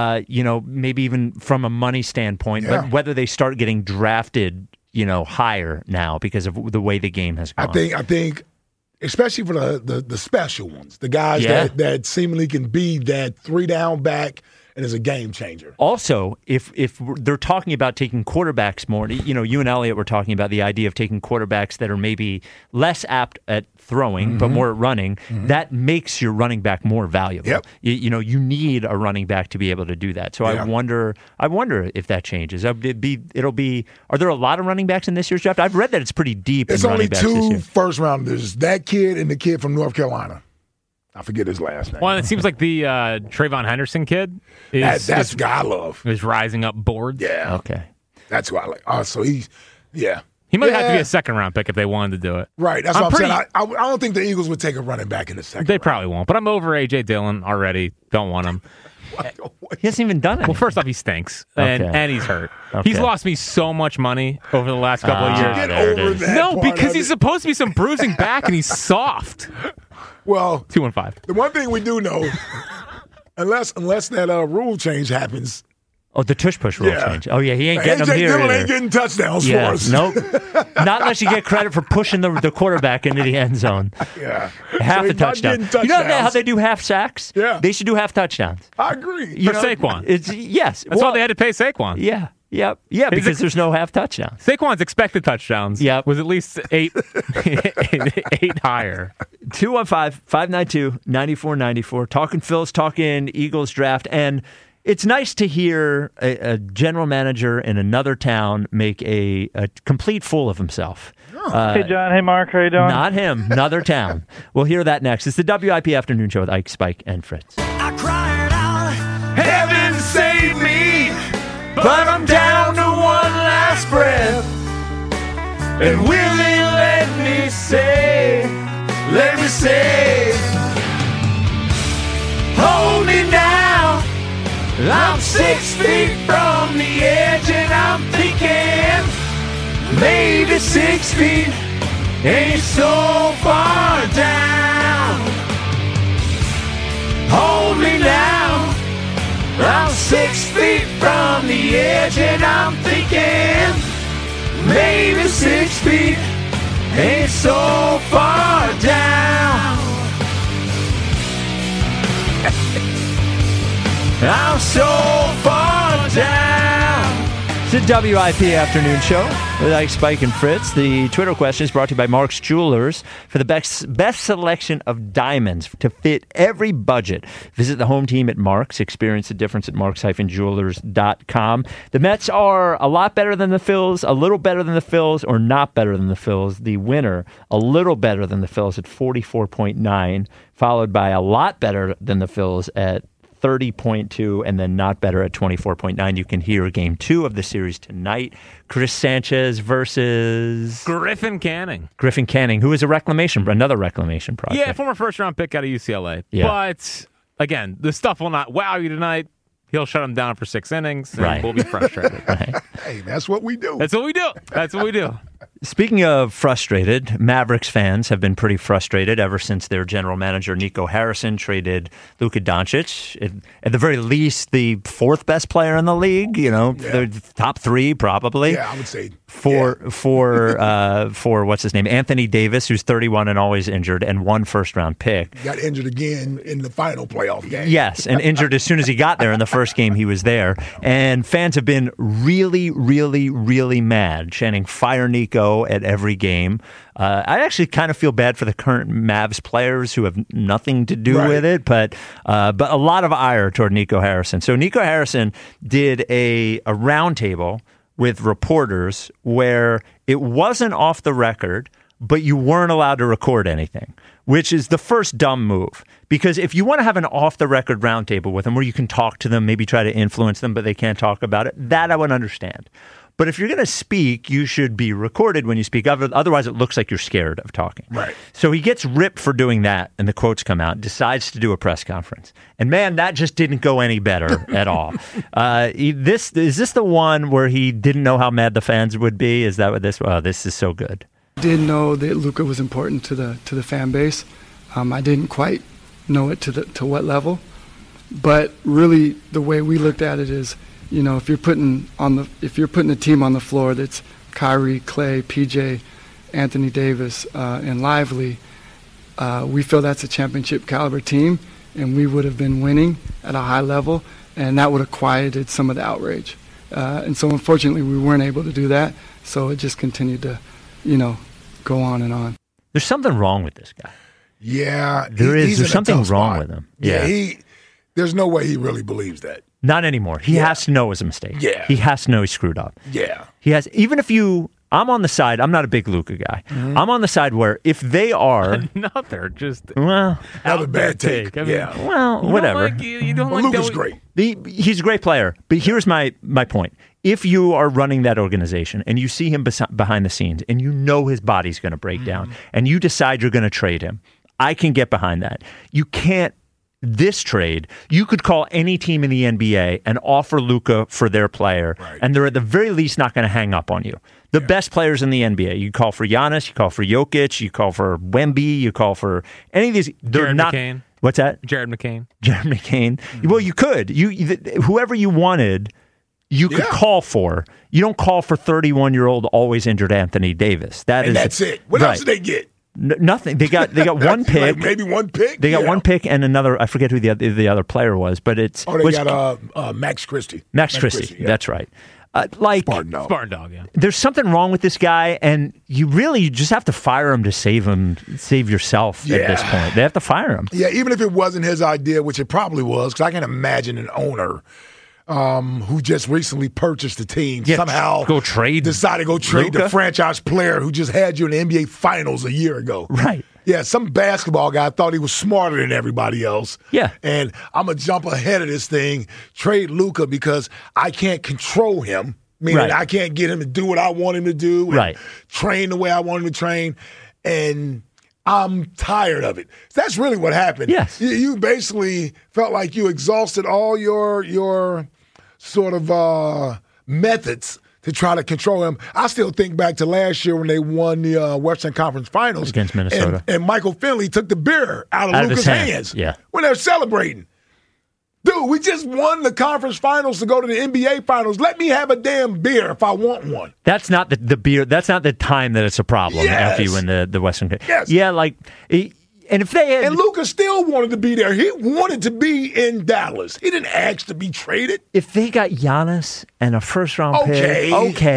Speaker 7: Maybe even from a money standpoint, but whether they start getting drafted, higher now because of the way the game has gone.
Speaker 5: I think, especially for the special ones, the guys that seemingly can be that 3-down back and is a game changer.
Speaker 7: Also, if they're talking about taking quarterbacks more, you and Elliot were talking about the idea of taking quarterbacks that are maybe less apt at throwing, but more at running, that makes your running back more valuable.
Speaker 5: Yep.
Speaker 7: You need a running back to be able to do that. So I wonder if that changes. Are there a lot of running backs in this year's draft? I've read that it's pretty deep.
Speaker 5: It's
Speaker 7: in
Speaker 5: only
Speaker 7: running backs this
Speaker 5: 2
Speaker 7: year.
Speaker 5: first rounders, that kid and the kid from North Carolina. I forget his last name.
Speaker 8: Well, it seems like the Trayvon Henderson kid
Speaker 5: that's the guy I love.
Speaker 8: is rising up boards.
Speaker 5: Yeah.
Speaker 7: Okay.
Speaker 5: That's who I like. Oh, so he's, yeah.
Speaker 8: He might have to be a second-round pick if they wanted to do it.
Speaker 5: Right. That's what I'm saying. I don't think the Eagles would take a running back in the second
Speaker 8: They
Speaker 5: round.
Speaker 8: probably won't. But I'm over A.J. Dillon already. Don't want him.
Speaker 7: He hasn't even done it.
Speaker 8: Well, first off, he stinks, and he's hurt.
Speaker 7: Okay.
Speaker 8: He's lost me so much money over the last couple of years.
Speaker 5: Get
Speaker 7: there it
Speaker 5: over
Speaker 7: is.
Speaker 5: that
Speaker 8: No,
Speaker 5: part
Speaker 8: because
Speaker 5: of
Speaker 8: he's
Speaker 5: it.
Speaker 8: supposed to be some bruising back, and he's soft.
Speaker 5: Well,
Speaker 8: 2-5.
Speaker 5: the one thing we do know, unless that rule change happens
Speaker 7: Oh, the tush push rule change. Oh, yeah, he ain't getting them here
Speaker 5: Dillon
Speaker 7: either.
Speaker 5: ain't getting touchdowns for us.
Speaker 7: Nope. Not unless you get credit for pushing the quarterback into the end zone.
Speaker 5: Yeah.
Speaker 7: Half
Speaker 5: So
Speaker 7: a
Speaker 5: he's not
Speaker 7: touchdown.
Speaker 5: getting
Speaker 7: You know
Speaker 5: touchdowns.
Speaker 7: how they do half sacks?
Speaker 5: Yeah.
Speaker 7: They should do half touchdowns.
Speaker 5: I agree.
Speaker 7: You
Speaker 8: For Saquon.
Speaker 7: Yes.
Speaker 8: That's why they had to pay Saquon.
Speaker 7: Yeah. Yep. Yeah, because there's no half touchdowns.
Speaker 8: Saquon's expected touchdowns was at least 8 higher.
Speaker 7: 215-592-9494. Talking Phils, talking Eagles draft. And it's nice to hear a general manager in another town make a complete fool of himself.
Speaker 10: Hey, John. Hey, Mark. How you doing?
Speaker 7: Not him. Another town. We'll hear that next. It's the WIP Afternoon Show with Ike, Spike, and Fritz.
Speaker 2: I cried out,
Speaker 11: Heaven save me, but I'm down to one last breath. And will it let me say, hold me now. I'm 6 feet from the edge and I'm thinking, maybe 6 feet ain't so far down. Hold me now. I'm 6 feet from the edge and I'm thinking, maybe 6 feet ain't so far down. I'm so far down.
Speaker 7: It's the WIP Afternoon Show with Ike, Spike, and Fritz. The Twitter question is brought to you by Mark's Jewelers. For the best selection of diamonds to fit every budget, visit the home team at Mark's. Experience the difference at marks-jewelers.com. The Mets are a lot better than the Phils, a little better than the Phils, or not better than the Phils. The winner, a little better than the Phils at 44.9, followed by a lot better than the Phils at 30.2, and then not better at 24.9. You can hear game 2 of the series tonight. Chris Sanchez versus
Speaker 8: Griffin Canning.
Speaker 7: Griffin Canning, who is another reclamation project.
Speaker 8: Yeah, former first-round pick out of UCLA.
Speaker 7: Yeah.
Speaker 8: But, again, the stuff will not wow you tonight. He'll shut him down for 6 innings, and
Speaker 7: Right.
Speaker 8: we'll be frustrated.
Speaker 7: Right.
Speaker 5: Hey, that's what we do.
Speaker 8: That's what we do. That's what we do.
Speaker 7: Speaking of frustrated, Mavericks fans have been pretty frustrated ever since their general manager, Nico Harrison, traded Luka Doncic. At the very least, the 4th best player in the league, the top 3 probably.
Speaker 5: Yeah, I would say.
Speaker 7: For what's his name? Anthony Davis, who's 31 and always injured, and 1 first-round pick.
Speaker 5: Got injured again in the final playoff game.
Speaker 7: Yes, and injured as soon as he got there in the first game he was there. And fans have been really, really, really mad, chanting "Fire Nico" at every game. I actually kind of feel bad for the current Mavs players who have nothing to do with it, but a lot of ire toward Nico Harrison. So Nico Harrison did a roundtable with reporters where it wasn't off the record, but you weren't allowed to record anything, which is the first dumb move. Because if you want to have an off-the-record roundtable with them where you can talk to them, maybe try to influence them, but they can't talk about it, that I would understand. But if you're going to speak, you should be recorded when you speak. Otherwise, it looks like you're scared of talking.
Speaker 5: Right.
Speaker 7: So he gets ripped for doing that, and the quotes come out, decides to do a press conference. And man, that just didn't go any better at all. Is this the one where he didn't know how mad the fans would be? Is that what this? Oh, this is so good.
Speaker 12: Did know that Luka was important to the fan base. I didn't quite know it to what level, but really the way we looked at it is, if you're putting a team on the floor that's Kyrie, Clay, PJ, Anthony Davis, and Lively, we feel that's a championship caliber team, and we would have been winning at a high level, and that would have quieted some of the outrage. And so unfortunately we weren't able to do that, so it just continued to, go on and on.
Speaker 7: There's something wrong with this guy.
Speaker 5: Yeah.
Speaker 7: There's something wrong with him.
Speaker 5: Yeah. There's no way he really believes that.
Speaker 7: Not anymore. He has to know it was a mistake.
Speaker 5: Yeah.
Speaker 7: He has to know he screwed up.
Speaker 5: Yeah.
Speaker 7: He has, even if I'm on the side, I'm not a big Luka guy.
Speaker 5: Mm-hmm.
Speaker 7: I'm on the side where if they are.
Speaker 8: Another
Speaker 5: bad take.
Speaker 8: I mean,
Speaker 7: whatever.
Speaker 5: Luka's great.
Speaker 7: He's a great player. But here's my point. If you are running that organization and you see him behind the scenes and you know his body's going to break down and you decide you're going to trade him, I can get behind that. You can't. This trade, you could call any team in the NBA and offer Luka for their player, and they're at the very least not going to hang up on you. The best players in the NBA, you call for Giannis, you call for Jokic, you call for Wemby, you call for any of these. They're
Speaker 8: Jared
Speaker 7: not.
Speaker 8: McCain.
Speaker 7: What's that?
Speaker 8: Jared McCain.
Speaker 7: Jared McCain. Well, you could. Whoever you wanted, you could call for. You don't call for 31-year-old always injured Anthony Davis.
Speaker 5: That's it. What else did they get?
Speaker 7: Nothing. They got one pick.
Speaker 5: Like maybe one pick.
Speaker 7: They got one pick and another. I forget who the other player was, but it's.
Speaker 5: Oh, they got Max Christie.
Speaker 7: Max Christie. Yeah. That's right.
Speaker 8: Spartan dog. Yeah.
Speaker 7: There's something wrong with this guy, and you just have to fire him to save yourself at this point. They have to fire him.
Speaker 5: Yeah, even if it wasn't his idea, which it probably was, because I can imagine an owner who just recently purchased the team somehow decided to go trade the franchise player who just had you in the NBA Finals a year ago.
Speaker 7: Right.
Speaker 5: Yeah, some basketball guy thought he was smarter than everybody else.
Speaker 7: Yeah.
Speaker 5: And I'm going to jump ahead of this thing, trade Luka because I can't control him, meaning I can't get him to do what I want him to do and train the way I want him to train. And I'm tired of it. That's really what happened.
Speaker 7: Yes.
Speaker 5: You basically felt like you exhausted all your sort of methods to try to control him. I still think back to last year when they won the Western Conference Finals
Speaker 7: against Minnesota,
Speaker 5: and Michael Finley took the beer out of Luka's hands.
Speaker 7: Yeah,
Speaker 5: when they're celebrating. Dude, we just won the conference finals to go to the NBA finals. Let me have a damn beer if I want one.
Speaker 7: That's not the beer. That's not the time that it's a problem after you win the Western.
Speaker 5: Yes.
Speaker 7: Yeah, and if they had,
Speaker 5: and Luka still wanted to be there. He wanted to be in Dallas. He didn't ask to be traded.
Speaker 7: If they got Giannis and a first-round pick,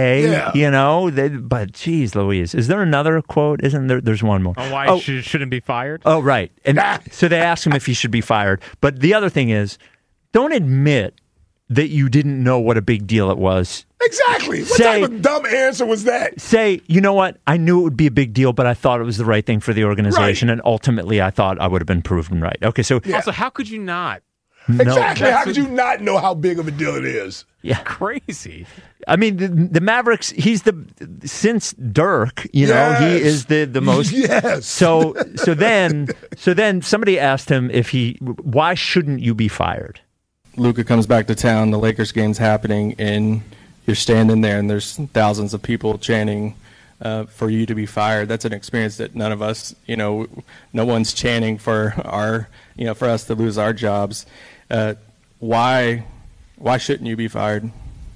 Speaker 7: but geez, Louise, is there another quote? Isn't there? There's one more.
Speaker 8: On why he shouldn't be fired?
Speaker 7: Oh, right. And so they asked him if he should be fired. But the other thing is, don't admit that you didn't know what a big deal it was.
Speaker 5: Exactly. What type of dumb answer was that?
Speaker 7: Say, you know what? I knew it would be a big deal, but I thought it was the right thing for the organization, and ultimately I thought I would have been proven right. Okay, so...
Speaker 8: Also, how could you not?
Speaker 5: Exactly. How could you not know how big of a deal it is?
Speaker 7: Yeah.
Speaker 8: Crazy.
Speaker 7: I mean, the Mavericks, since Dirk, he is the most...
Speaker 5: Yes.
Speaker 7: So then somebody asked him why shouldn't you be fired?
Speaker 13: Luka comes back to town, the Lakers game's happening, and you're standing there and there's thousands of people chanting for you to be fired. That's an experience that none of us, no one's chanting for for us to lose our jobs. Why shouldn't you be fired?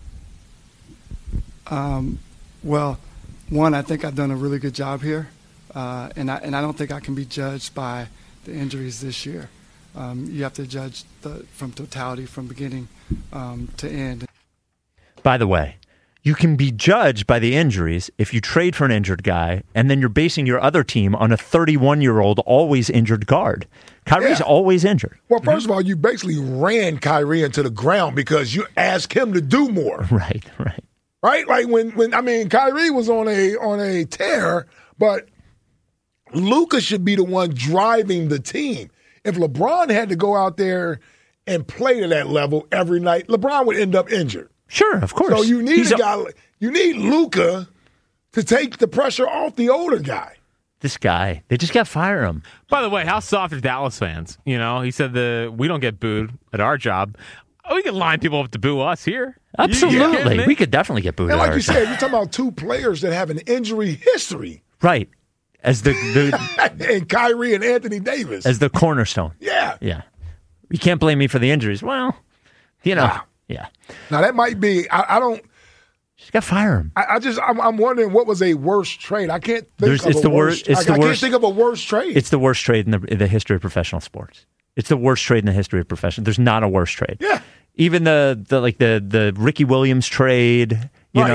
Speaker 12: Well, one, I think I've done a really good job here, and I don't think I can be judged by the injuries this year. You have to judge from totality, from beginning to end.
Speaker 7: By the way, you can be judged by the injuries if you trade for an injured guy, and then you're basing your other team on a 31-year-old always injured guard. Kyrie's always injured.
Speaker 5: Well, first of all, you basically ran Kyrie into the ground because you asked him to do more.
Speaker 7: Right.
Speaker 5: Right? Like when Kyrie was on a tear, but Luka should be the one driving the team. If LeBron had to go out there and play to that level every night, LeBron would end up injured.
Speaker 7: Sure, of course.
Speaker 5: So you need you need Luka to take the pressure off the older guy.
Speaker 7: This guy, they just got to fire him.
Speaker 8: By the way, how soft are Dallas fans? He said we don't get booed at our job. We can line people up to boo us here.
Speaker 7: Absolutely. We could definitely get booed
Speaker 5: and
Speaker 7: at
Speaker 5: like
Speaker 7: our
Speaker 5: you said, you're talking about two players that have an injury history.
Speaker 7: Right. As the
Speaker 5: and Kyrie and Anthony Davis.
Speaker 7: As the cornerstone.
Speaker 5: Yeah.
Speaker 7: You can't blame me for the injuries. Well, Yeah.
Speaker 5: Now that might be. I don't.
Speaker 7: Just got to fire him.
Speaker 5: I'm wondering what was a worse trade. I can't think of a worse. I can't think of a worse trade.
Speaker 7: It's the worst trade in the history of professional sports. It's the worst trade in the history of professional. There's not a worse trade.
Speaker 5: Yeah.
Speaker 7: Even the Ricky Williams trade.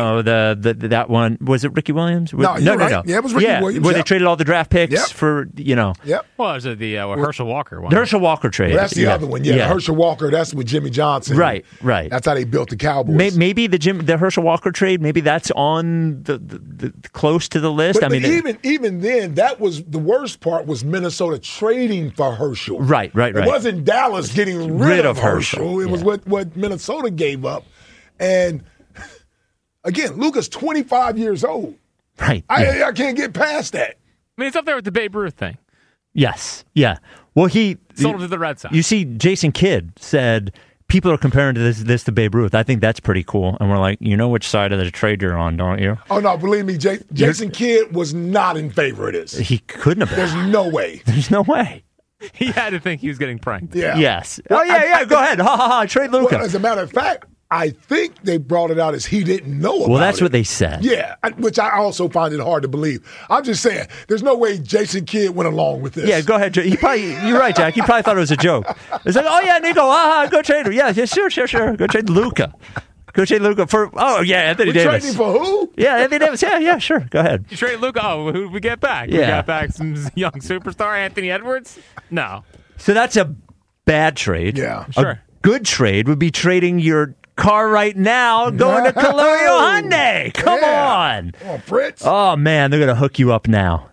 Speaker 7: That one, was it Ricky Williams?
Speaker 5: No. Yeah, it was Ricky Williams.
Speaker 7: Where they traded all the draft picks for.
Speaker 5: Yep.
Speaker 8: Well, is it the Herschel Walker one?
Speaker 7: The Herschel Walker trade.
Speaker 5: Well, that's the other one. Yeah, Herschel Walker. That's with Jimmy Johnson.
Speaker 7: Right.
Speaker 5: That's how they built the Cowboys.
Speaker 7: Maybe the Herschel Walker trade. Maybe that's on the close to the list.
Speaker 5: But even then, that was the worst part. Was Minnesota trading for Herschel?
Speaker 7: Right.
Speaker 5: It wasn't Dallas getting rid of Herschel. It was what Minnesota gave up, and. Again, Luka's 25 years old.
Speaker 7: Right.
Speaker 5: I can't get past that.
Speaker 8: I mean, it's up there with the Babe Ruth thing.
Speaker 7: Yes. Yeah. Well, he
Speaker 8: sold him to the Red Sox.
Speaker 7: You see, Jason Kidd said people are comparing this to Babe Ruth. I think that's pretty cool. And we're like, you know which side of the trade you're on, don't you?
Speaker 5: Oh, no, believe me, Jason Kidd was not in favor of this.
Speaker 7: He couldn't have been.
Speaker 5: There's no way.
Speaker 7: There's no way.
Speaker 8: He had to think he was getting pranked.
Speaker 5: Yeah.
Speaker 7: Yes. Oh, yeah. Go ahead. Ha, ha, ha. Trade Luka.
Speaker 5: Well, as a matter of fact, I think they brought it out as he didn't know about it.
Speaker 7: Well, that's what they said.
Speaker 5: Yeah, which I also find it hard to believe. I'm just saying, there's no way Jason Kidd went along with this.
Speaker 7: Yeah, go ahead. You're right, Jack. He probably thought it was a joke. It's like, oh, yeah, Nico, go trade him. Yeah, sure. Go trade Luka. Go trade Luka for, Anthony Davis.
Speaker 5: Trading for who?
Speaker 7: Yeah, Anthony Davis. Yeah, sure. Go ahead.
Speaker 8: You trade Luka? Oh, who did we get back?
Speaker 7: Yeah.
Speaker 8: We got back some young superstar, Anthony Edwards? No.
Speaker 7: So that's a bad trade.
Speaker 5: Yeah.
Speaker 8: Sure.
Speaker 7: A good trade would be trading your car right now going to Colonial Hyundai. Come on.
Speaker 5: Come on, Fritz.
Speaker 7: Oh, man, they're going to hook you up now.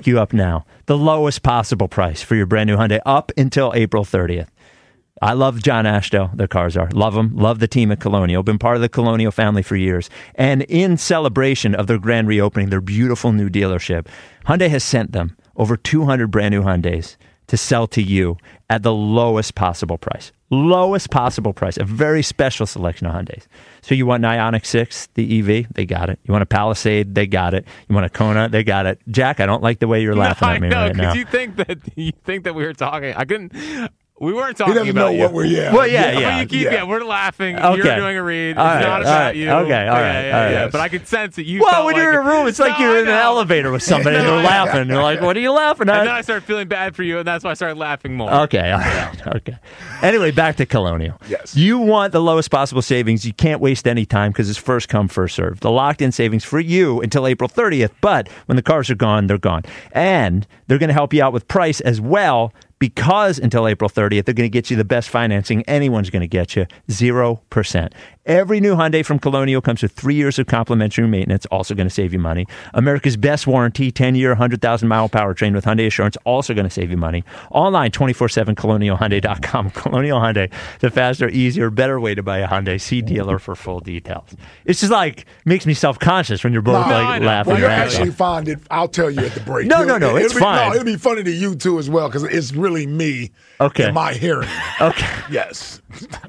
Speaker 7: The lowest possible price for your brand new Hyundai up until April 30th. I love John Ashdow, their cars are. Love them. Love the team at Colonial. Been part of the Colonial family for years. And in celebration of their grand reopening, their beautiful new dealership, Hyundai has sent them over 200 brand new Hyundais to sell to you at the lowest possible price. Lowest possible price. A very special selection of Hyundais. So you want an Ioniq 6, the EV? They got it. You want a Palisade? They got it. You want a Kona? They got it. Jack, I don't like the way you're laughing at me right now.
Speaker 8: You think that we were talking. We weren't talking
Speaker 5: he doesn't
Speaker 8: about
Speaker 5: know
Speaker 8: you.
Speaker 5: what we're, yeah.
Speaker 7: Well, yeah.
Speaker 8: We're laughing.
Speaker 7: Okay.
Speaker 8: You're doing a read. It's
Speaker 7: all
Speaker 8: not about you.
Speaker 7: Okay, all right.
Speaker 8: But I could sense that you
Speaker 7: Well,
Speaker 8: felt
Speaker 7: when
Speaker 8: like
Speaker 7: you're in a room, it's like you're in an elevator with somebody and they're laughing. You're like, what are you laughing at?
Speaker 8: And then I started feeling bad for you, and that's why I started laughing more.
Speaker 7: Okay, all right. Okay. Anyway, back to Colonial.
Speaker 5: Yes.
Speaker 7: You want the lowest possible savings. You can't waste any time because it's first come, first served. The locked-in savings for you until April 30th, but when the cars are gone, they're gone. And they're going to help you out with price as well. Because until April 30th, they're going to get you the best financing anyone's going to get you, 0%. Every new Hyundai from Colonial comes with 3 years of complimentary maintenance, also going to save you money. America's best warranty, 10-year, 100,000-mile powertrain with Hyundai Assurance, also going to save you money. Online, 24/7, ColonialHyundai.com. Colonial Hyundai, the faster, easier, better way to buy a Hyundai. See dealer for full details. It's just like, makes me self-conscious when you're both laughing.
Speaker 5: Well, you'll actually find it. I'll tell you at the break.
Speaker 7: No, it's fine.
Speaker 5: It'll be funny to you, too, as well, because it's really me and my hearing.
Speaker 7: Okay.
Speaker 5: Yes.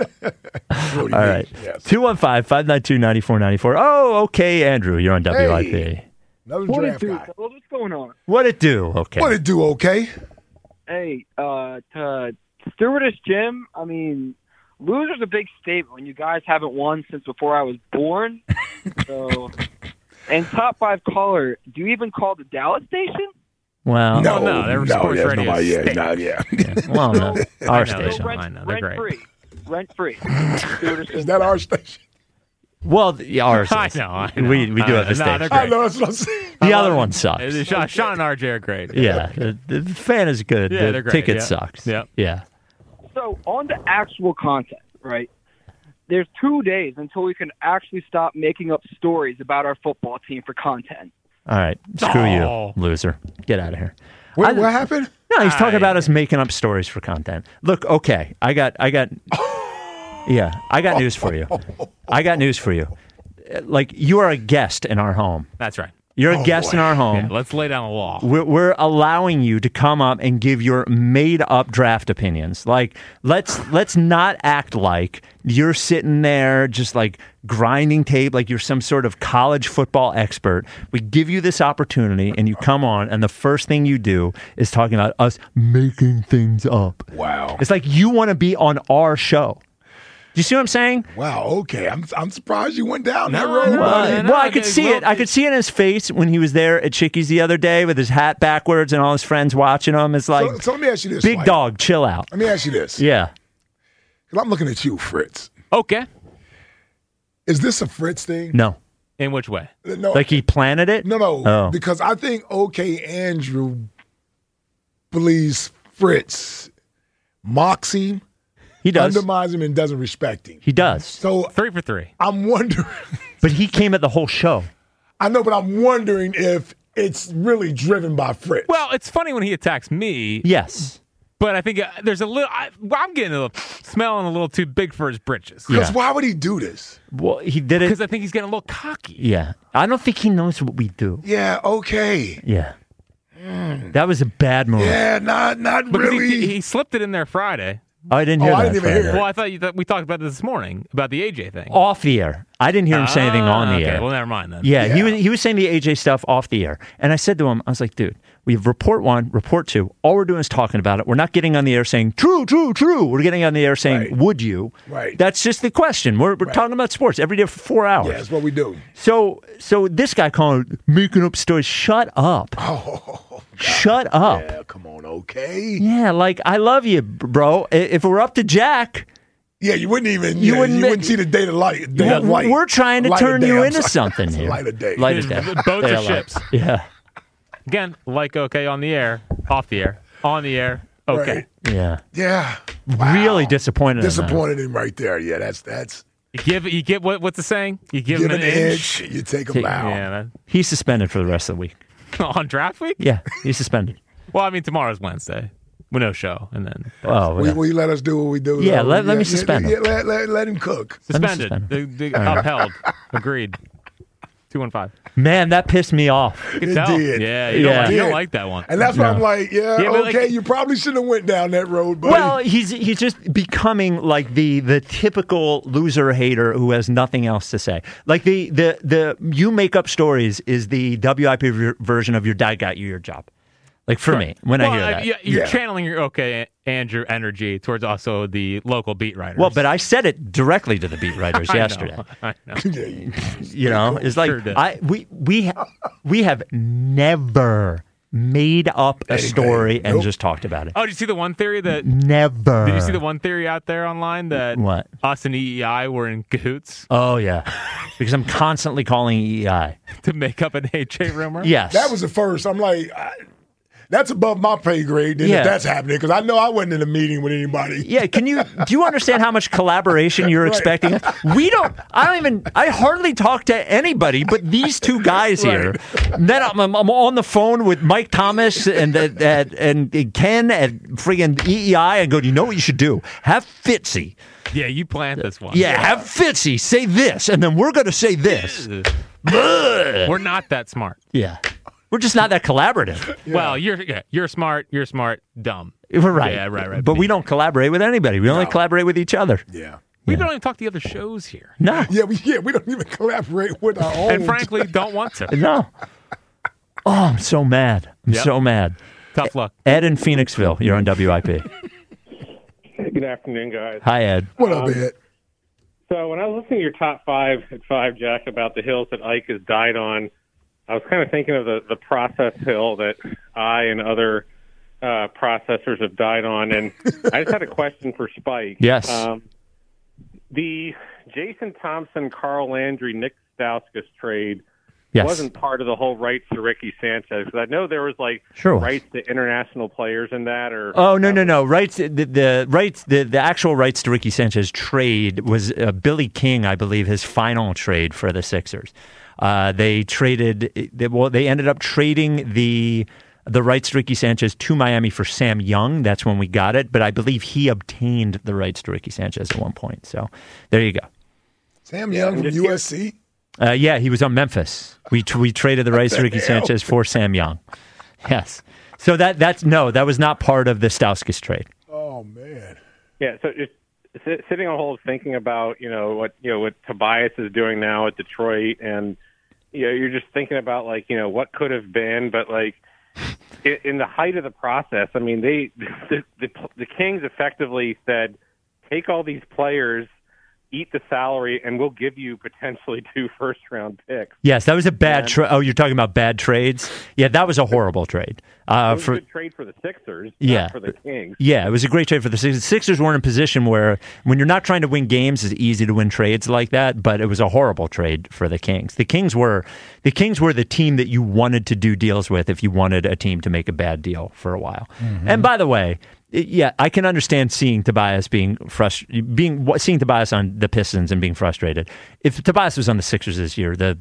Speaker 7: All right. Yes. 215-592-9494. Oh, okay, Andrew. You're on WIP.
Speaker 5: Hey, another draft guy.
Speaker 14: What's going on?
Speaker 7: What it do? Okay.
Speaker 5: What it do? Okay.
Speaker 14: Hey, to Stewardess Jim, I mean, loser's a big statement when you guys haven't won since before I was born. So, and top 5 caller, do you even call the Dallas station?
Speaker 7: Well,
Speaker 8: no, they're sports radio.
Speaker 7: Well, no, our station.
Speaker 14: Rent free.
Speaker 5: Is that our station?
Speaker 7: Well, ours.
Speaker 8: I know.
Speaker 7: We do have a station.
Speaker 5: I know, that's what I'm saying.
Speaker 7: The other one sucks.
Speaker 8: Sean and RJ are great.
Speaker 7: Yeah, the fan is good.
Speaker 8: Yeah,
Speaker 7: the
Speaker 8: they're great.
Speaker 7: ticket sucks. Yeah.
Speaker 14: So on the actual content, right? There's 2 days until we can actually stop making up stories about our football team for content.
Speaker 7: All right, screw you, loser. Get out of here.
Speaker 5: What happened?
Speaker 7: No, he's talking about us making up stories for content. Look, okay, I got news for you. Like, you are a guest in our home.
Speaker 8: That's right.
Speaker 7: You're a guest in our home.
Speaker 8: Yeah, let's lay down the law.
Speaker 7: We're allowing you to come up and give your made-up draft opinions. Like, let's not act like you're sitting there just like grinding tape, like you're some sort of college football expert. We give you this opportunity, and you come on, and the first thing you do is talking about us making things up.
Speaker 5: Wow.
Speaker 7: It's like you want to be on our show. Do you see what I'm saying?
Speaker 5: Wow, okay. I'm surprised you went down that road.
Speaker 7: Well, I could see it. I could see it in his face when he was there at Chickies the other day with his hat backwards and all his friends watching him. It's like,
Speaker 5: so let me ask you this.
Speaker 7: Big dog, chill out.
Speaker 5: Let me ask you this.
Speaker 7: Yeah.
Speaker 5: Because I'm looking at you, Fritz.
Speaker 8: Okay.
Speaker 5: Is this a Fritz thing?
Speaker 7: No.
Speaker 8: In which way?
Speaker 5: No.
Speaker 7: Like he planted it?
Speaker 5: No.
Speaker 7: Oh.
Speaker 5: Because I think OK Andrew believes Fritz mocks him.
Speaker 7: He does.
Speaker 5: Undermines him and doesn't respect him.
Speaker 7: He does.
Speaker 5: So
Speaker 8: 3 for 3.
Speaker 5: I'm wondering.
Speaker 7: But he came at the whole show.
Speaker 5: I know, but I'm wondering if it's really driven by Fritz.
Speaker 8: Well, it's funny when he attacks me.
Speaker 7: Yes.
Speaker 8: But I think there's a little. I'm getting smelling a little too big for his britches.
Speaker 5: Because why would he do this?
Speaker 7: Well, he did it
Speaker 8: because I think he's getting a little cocky.
Speaker 7: Yeah. I don't think he knows what we do.
Speaker 5: Yeah. Okay.
Speaker 7: Yeah. That was a bad move.
Speaker 5: Yeah. Not
Speaker 8: because
Speaker 5: really.
Speaker 8: He slipped it in there Friday.
Speaker 7: I didn't hear that.
Speaker 5: I didn't even hear it.
Speaker 8: Well, I thought we talked about this morning about the AJ thing.
Speaker 7: Off the air. I didn't hear him say anything on the air.
Speaker 8: Well, never mind then.
Speaker 7: Yeah, he was saying the AJ stuff off the air. And I said to him, I was like, dude, we have report 1, report 2. All we're doing is talking about it. We're not getting on the air saying, true, true, true. We're getting on the air saying, would you?
Speaker 5: Right.
Speaker 7: That's just the question. We're talking about sports every day for 4 hours.
Speaker 5: Yeah, that's what we do.
Speaker 7: So this guy calling, making up stories. Shut up.
Speaker 5: Oh,
Speaker 7: shut up.
Speaker 5: Yeah, come on, okay.
Speaker 7: Yeah, like, I love you, bro. If it were up to Jack...
Speaker 5: Yeah, you wouldn't even. You wouldn't see the day of light.
Speaker 7: We're trying to turn you into something here.
Speaker 5: Light of day.
Speaker 7: Light of day.
Speaker 8: Both are ships.
Speaker 7: Yeah.
Speaker 8: Again, like okay on the air, off the air, on the air. Okay.
Speaker 5: Right.
Speaker 7: Yeah.
Speaker 5: Yeah.
Speaker 7: Wow. Really disappointed.
Speaker 5: Disappointed him right there. Yeah, that's.
Speaker 8: You get what's the saying? You give him an
Speaker 5: inch, you take him out.
Speaker 8: Yeah, man.
Speaker 7: He's suspended for the rest of the week.
Speaker 8: On draft week?
Speaker 7: Yeah, he's suspended.
Speaker 8: Well, I mean, tomorrow's Wednesday. With no show, and then
Speaker 5: will you let us do what we do?
Speaker 7: Yeah, let me suspend him.
Speaker 5: Yeah, let him cook.
Speaker 8: Suspended. Upheld. Agreed. 215.
Speaker 7: Man, that pissed me off.
Speaker 8: You can tell.
Speaker 5: did.
Speaker 8: Yeah, you don't like that one.
Speaker 5: And that's why I'm like, okay,
Speaker 8: like,
Speaker 5: you probably shouldn't have went down that road, buddy.
Speaker 7: Well, he's just becoming like the typical loser hater who has nothing else to say. Like the you make up stories is the WIP version of your dad got you your job. Like for me, when I hear that.
Speaker 8: You're channeling your Andrew energy towards also the local beat writers.
Speaker 7: Well, but I said it directly to the beat writers yesterday.
Speaker 8: I know.
Speaker 7: You know, it's like we have never made up a story and just talked about it.
Speaker 8: Oh, did you see the one theory that
Speaker 7: never?
Speaker 8: Did you see the one theory out there online that us and EEI were in cahoots?
Speaker 7: Oh yeah, because I'm constantly calling EEI
Speaker 8: to make up an AJ rumor.
Speaker 7: Yes,
Speaker 5: that was the first. I'm like. That's above my pay grade if that's happening because I know I wasn't in a meeting with anybody.
Speaker 7: Yeah, do you understand how much collaboration you're expecting? I hardly talk to anybody but these two guys here. And then I'm on the phone with Mike Thomas and Ken at friggin' EEI and go, you know what you should do? Have Fitzy.
Speaker 8: Yeah, you planned this one.
Speaker 7: Yeah, have Fitzy say this, and then we're going to say this.
Speaker 8: We're not that smart.
Speaker 7: Yeah. We're just not that collaborative.
Speaker 8: Yeah. Well, you're smart, dumb.
Speaker 7: We're right.
Speaker 8: Yeah, right.
Speaker 7: But we don't collaborate with anybody. We only collaborate with each other.
Speaker 5: Yeah.
Speaker 8: We don't even talk to the other shows here.
Speaker 7: No.
Speaker 5: Yeah, we don't even collaborate with our own.
Speaker 8: And frankly, don't want to.
Speaker 7: No. Oh, I'm so mad. I'm so mad.
Speaker 8: Tough luck.
Speaker 7: Ed in Phoenixville, you're on WIP.
Speaker 15: Good afternoon, guys.
Speaker 7: Hi, Ed.
Speaker 5: What up, Ed?
Speaker 15: So when I was listening to your top 5 at 5, Jack, about the hills that Ike has died on, I was kind of thinking of the process hill that I and other processors have died on, and I just had a question for Spike.
Speaker 7: Yes.
Speaker 15: The Jason Thompson, Carl Landry, Nick Stauskas trade wasn't part of the whole rights to Ricky Sanchez, because I know there was rights to international players in that. Or
Speaker 7: no. Rights. The actual rights to Ricky Sanchez trade was Billy King, I believe, his final trade for the Sixers. They ended up trading the rights to Ricky Sanchez to Miami for Sam Young. That's when we got it. But I believe he obtained the rights to Ricky Sanchez at one point. So there you go.
Speaker 5: Sam Young from USC?
Speaker 7: Yeah, he was on Memphis. We traded the rights to Ricky Sanchez for Sam Young. Yes. So that was not part of the Stauskas trade.
Speaker 5: Oh, man.
Speaker 15: Yeah, so just sitting on hold thinking about, what Tobias is doing now at Detroit, and you're just thinking about what could have been, but in the height of the process, I mean, the Kings effectively said, take all these players, eat the salary, and we'll give you potentially 2 first-round picks.
Speaker 7: Yes, that was a bad trade. Oh, you're talking about bad trades? Yeah, that was a horrible trade.
Speaker 15: It was a good trade for the Sixers, not for the Kings.
Speaker 7: Yeah, it was a great trade for the Sixers. The Sixers weren't in a position where, when you're not trying to win games, it's easy to win trades like that, but it was a horrible trade for the Kings. The Kings were the team that you wanted to do deals with if you wanted a team to make a bad deal for a while. Mm-hmm. And by the way, I can understand seeing Tobias seeing Tobias on the Pistons and being frustrated. If Tobias was on the Sixers this year, the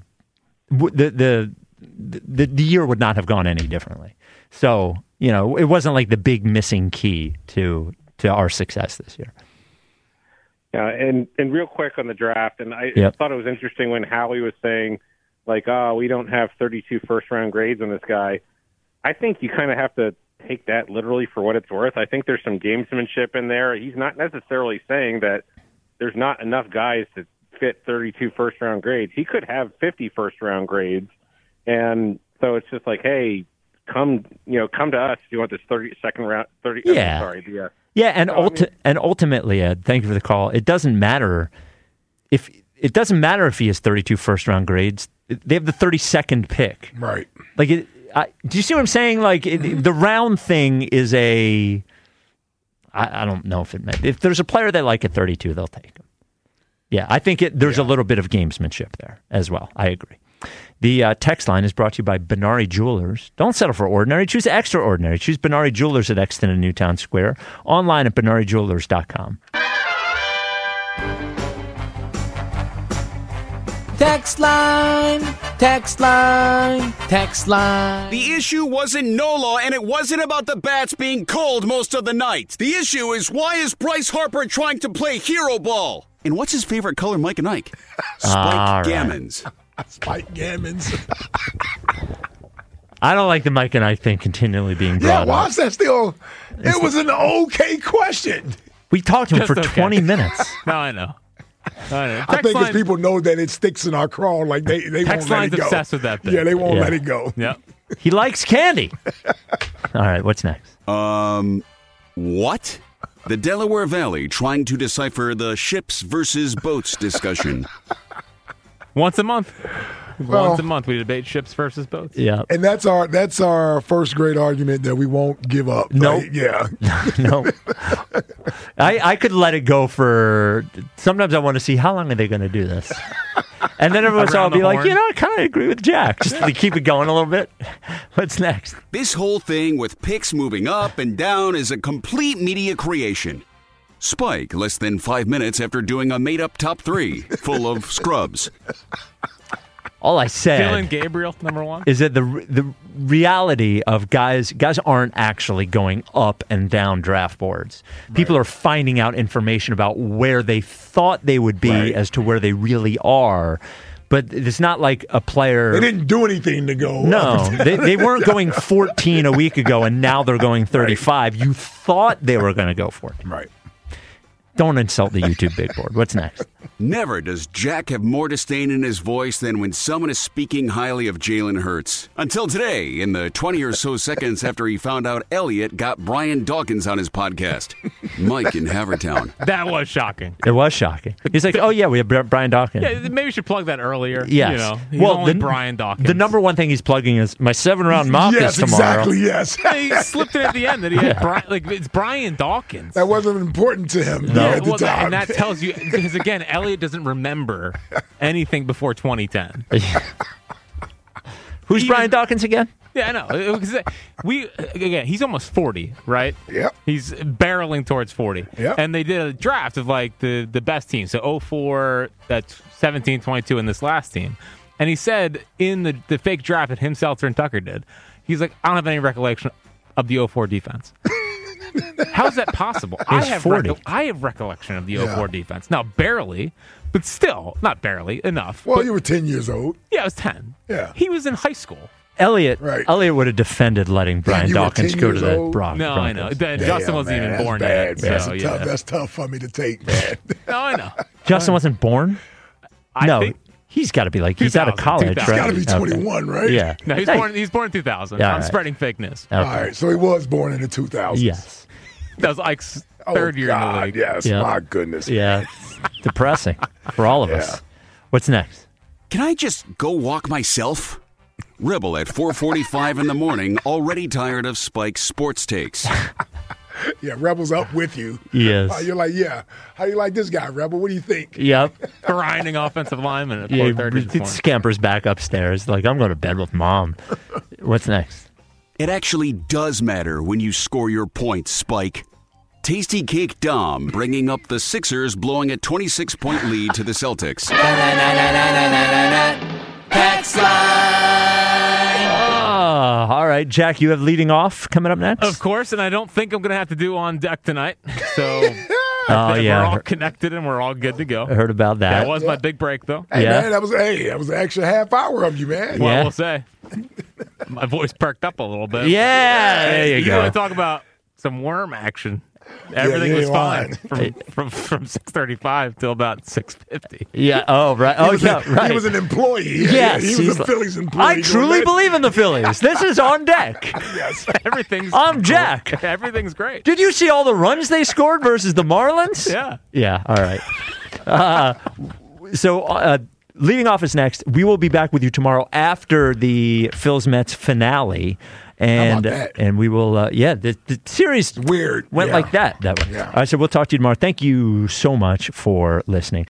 Speaker 7: year would not have gone any differently. So, it wasn't like the big missing key to our success this year.
Speaker 15: Yeah, and real quick on the draft, and I thought it was interesting when Howie was saying, we don't have 32 first-round grades on this guy. I think you kind of have to take that literally for what it's worth. I think there's some gamesmanship in there. He's not necessarily saying that there's not enough guys to fit 32 first-round grades. He could have 50 first-round grades. And so it's just like, hey, come to us if you want this 32nd round. 30.
Speaker 7: Yeah.
Speaker 15: Sorry.
Speaker 7: Yeah, and ultimately, Ed, thank you for the call. It doesn't matter if he has 32 first-round grades. They have the 32nd pick.
Speaker 5: Right.
Speaker 7: Like, do you see what I'm saying? Like, the round thing is I don't know if there's a player they like at 32, they'll take him. Yeah, I think there's a little bit of gamesmanship there as well. I agree. The text line is brought to you by Benari Jewelers. Don't settle for ordinary. Choose extraordinary. Choose Benari Jewelers at Exton and Newtown Square. Online at BenariJewelers.com.
Speaker 11: Text line, text line, text line.
Speaker 16: The issue wasn't NOLA, and it wasn't about the bats being cold most of the night. The issue is, why is Bryce Harper trying to play hero ball? And what's his favorite color, Mike and Ike? Spike Gammons.
Speaker 5: Spike Gammons.
Speaker 7: I don't like the Mike and Ike thing continually being brought up.
Speaker 5: Yeah, why is that still? It was an okay question.
Speaker 7: We talked to him for 20 minutes.
Speaker 8: No, I know.
Speaker 5: I think as people know that it sticks in our craw, like they won't let it go.
Speaker 8: Text line's obsessed with that thing.
Speaker 5: Yeah, they won't let it go.
Speaker 8: Yeah.
Speaker 7: He likes candy. All right, what's next?
Speaker 16: What? The Delaware Valley trying to decipher the ships versus boats discussion.
Speaker 8: Once a month. Once a month we debate ships versus boats.
Speaker 7: Yeah.
Speaker 5: And that's our first great argument that we won't give up.
Speaker 7: Nope.
Speaker 5: Like, yeah.
Speaker 7: No. I could let it go for, sometimes I want to see how long are they going to do this. And then everyone's all be like, I kind of agree with Jack. Just to keep it going a little bit. What's next?
Speaker 16: This whole thing with picks moving up and down is a complete media creation. Spike, less than 5 minutes after doing a made-up top 3 full of scrubs.
Speaker 7: All I said,
Speaker 8: Dylan Gabriel, number 1,
Speaker 7: is that the reality of guys aren't actually going up and down draft boards. Right. People are finding out information about where they thought they would be as to where they really are. But it's not like a player.
Speaker 5: They didn't do anything to go.
Speaker 7: No, they weren't going 14 a week ago, and now they're going 35. Right. You thought they were going to go 14.
Speaker 5: Right.
Speaker 7: Don't insult the YouTube big board. What's next?
Speaker 16: Never does Jack have more disdain in his voice than when someone is speaking highly of Jalen Hurts. Until today, in the 20 or so seconds after he found out Elliott got Brian Dawkins on his podcast. Mike in Havertown.
Speaker 8: That was shocking.
Speaker 7: It was shocking. He's like, oh, yeah, we have Brian Dawkins.
Speaker 8: Yeah, maybe we should plug that earlier.
Speaker 7: Yes.
Speaker 8: He's only Brian Dawkins.
Speaker 7: The number one thing he's plugging is my 7-round mock is tomorrow.
Speaker 5: Exactly, yes.
Speaker 8: He slipped in at the end that he had Brian, it's Brian Dawkins.
Speaker 5: That wasn't important to him at the time.
Speaker 8: And that tells you, because again, Elliott doesn't remember anything before 2010.
Speaker 7: Who's Brian Dawkins again?
Speaker 8: Yeah, I know. He's almost 40, right?
Speaker 5: Yep.
Speaker 8: He's barreling towards 40.
Speaker 5: Yep.
Speaker 8: And they did a draft of like the best team. So 04, that's 17, 22 in this last team. And he said in the fake draft that him, Seltzer, and Tucker did, he's like, I don't have any recollection of the 04 defense. How is that possible? I have
Speaker 7: 40.
Speaker 8: I have recollection of the 04 defense. Now, barely, but still, not barely, enough.
Speaker 5: Well, you were 10 years old.
Speaker 8: Yeah, I was 10.
Speaker 5: Yeah.
Speaker 8: He was in high school.
Speaker 7: Elliott would have defended letting Brian Dawkins go to the Broncos.
Speaker 8: No, I know. Justin wasn't even born yet.
Speaker 5: Man. That's tough for me to take, man.
Speaker 8: No, I know.
Speaker 7: Justin wasn't born?
Speaker 8: I think
Speaker 7: he's got to be like, he's out of college, right?
Speaker 5: He's got to be 21, right?
Speaker 7: Yeah.
Speaker 8: No, he's born in 2000.
Speaker 7: Yeah,
Speaker 8: I'm spreading fake news.
Speaker 7: Okay.
Speaker 5: All right, so he was born in the 2000s.
Speaker 7: Yes.
Speaker 8: That was Ike's third year in the league.
Speaker 5: Yes, my goodness.
Speaker 7: Yeah, depressing for all of us. What's next?
Speaker 16: Can I just go walk myself? Rebel at 4:45 in the morning, already tired of Spike's sports takes.
Speaker 5: Yeah, Rebel's up with you.
Speaker 7: Yes.
Speaker 5: You're like, how you like this guy, Rebel? What do you think?
Speaker 7: Yep.
Speaker 8: Grinding offensive lineman at 4:30.
Speaker 7: He scampers back upstairs like, I'm going to bed with Mom. What's next?
Speaker 16: It actually does matter when you score your points, Spike. Tasty Cake Dom bringing up the Sixers, blowing a 26-point lead to the Celtics.
Speaker 7: All right, Jack, you have leading off coming up next?
Speaker 8: Of course, and I don't think I'm going to have to do on deck tonight. So we're all connected and we're all good to go.
Speaker 7: I heard about that.
Speaker 8: That was my big break, though.
Speaker 5: Hey, man, that was an extra half hour of you, man.
Speaker 8: Well, we'll say. My voice perked up a little bit.
Speaker 7: Yeah, there you go.
Speaker 8: You want to talk about some worm action. Everything was
Speaker 5: lying.
Speaker 8: fine from 6:35 till about 6:50.
Speaker 7: Yeah. Oh, right. Oh, right.
Speaker 5: He was an employee.
Speaker 7: Yes.
Speaker 5: He was a Phillies employee.
Speaker 7: I truly believe in the Phillies. This is on deck.
Speaker 5: Yes.
Speaker 7: I'm Jack.
Speaker 8: Everything's great.
Speaker 7: Did you see all the runs they scored versus the Marlins?
Speaker 8: Yeah.
Speaker 7: Yeah. All right. So leading off is next. We will be back with you tomorrow after the Phils-Mets finale. And we will, the series
Speaker 5: weird
Speaker 7: went like that.
Speaker 5: Yeah.
Speaker 7: All right, so we'll talk to you tomorrow. Thank you so much for listening.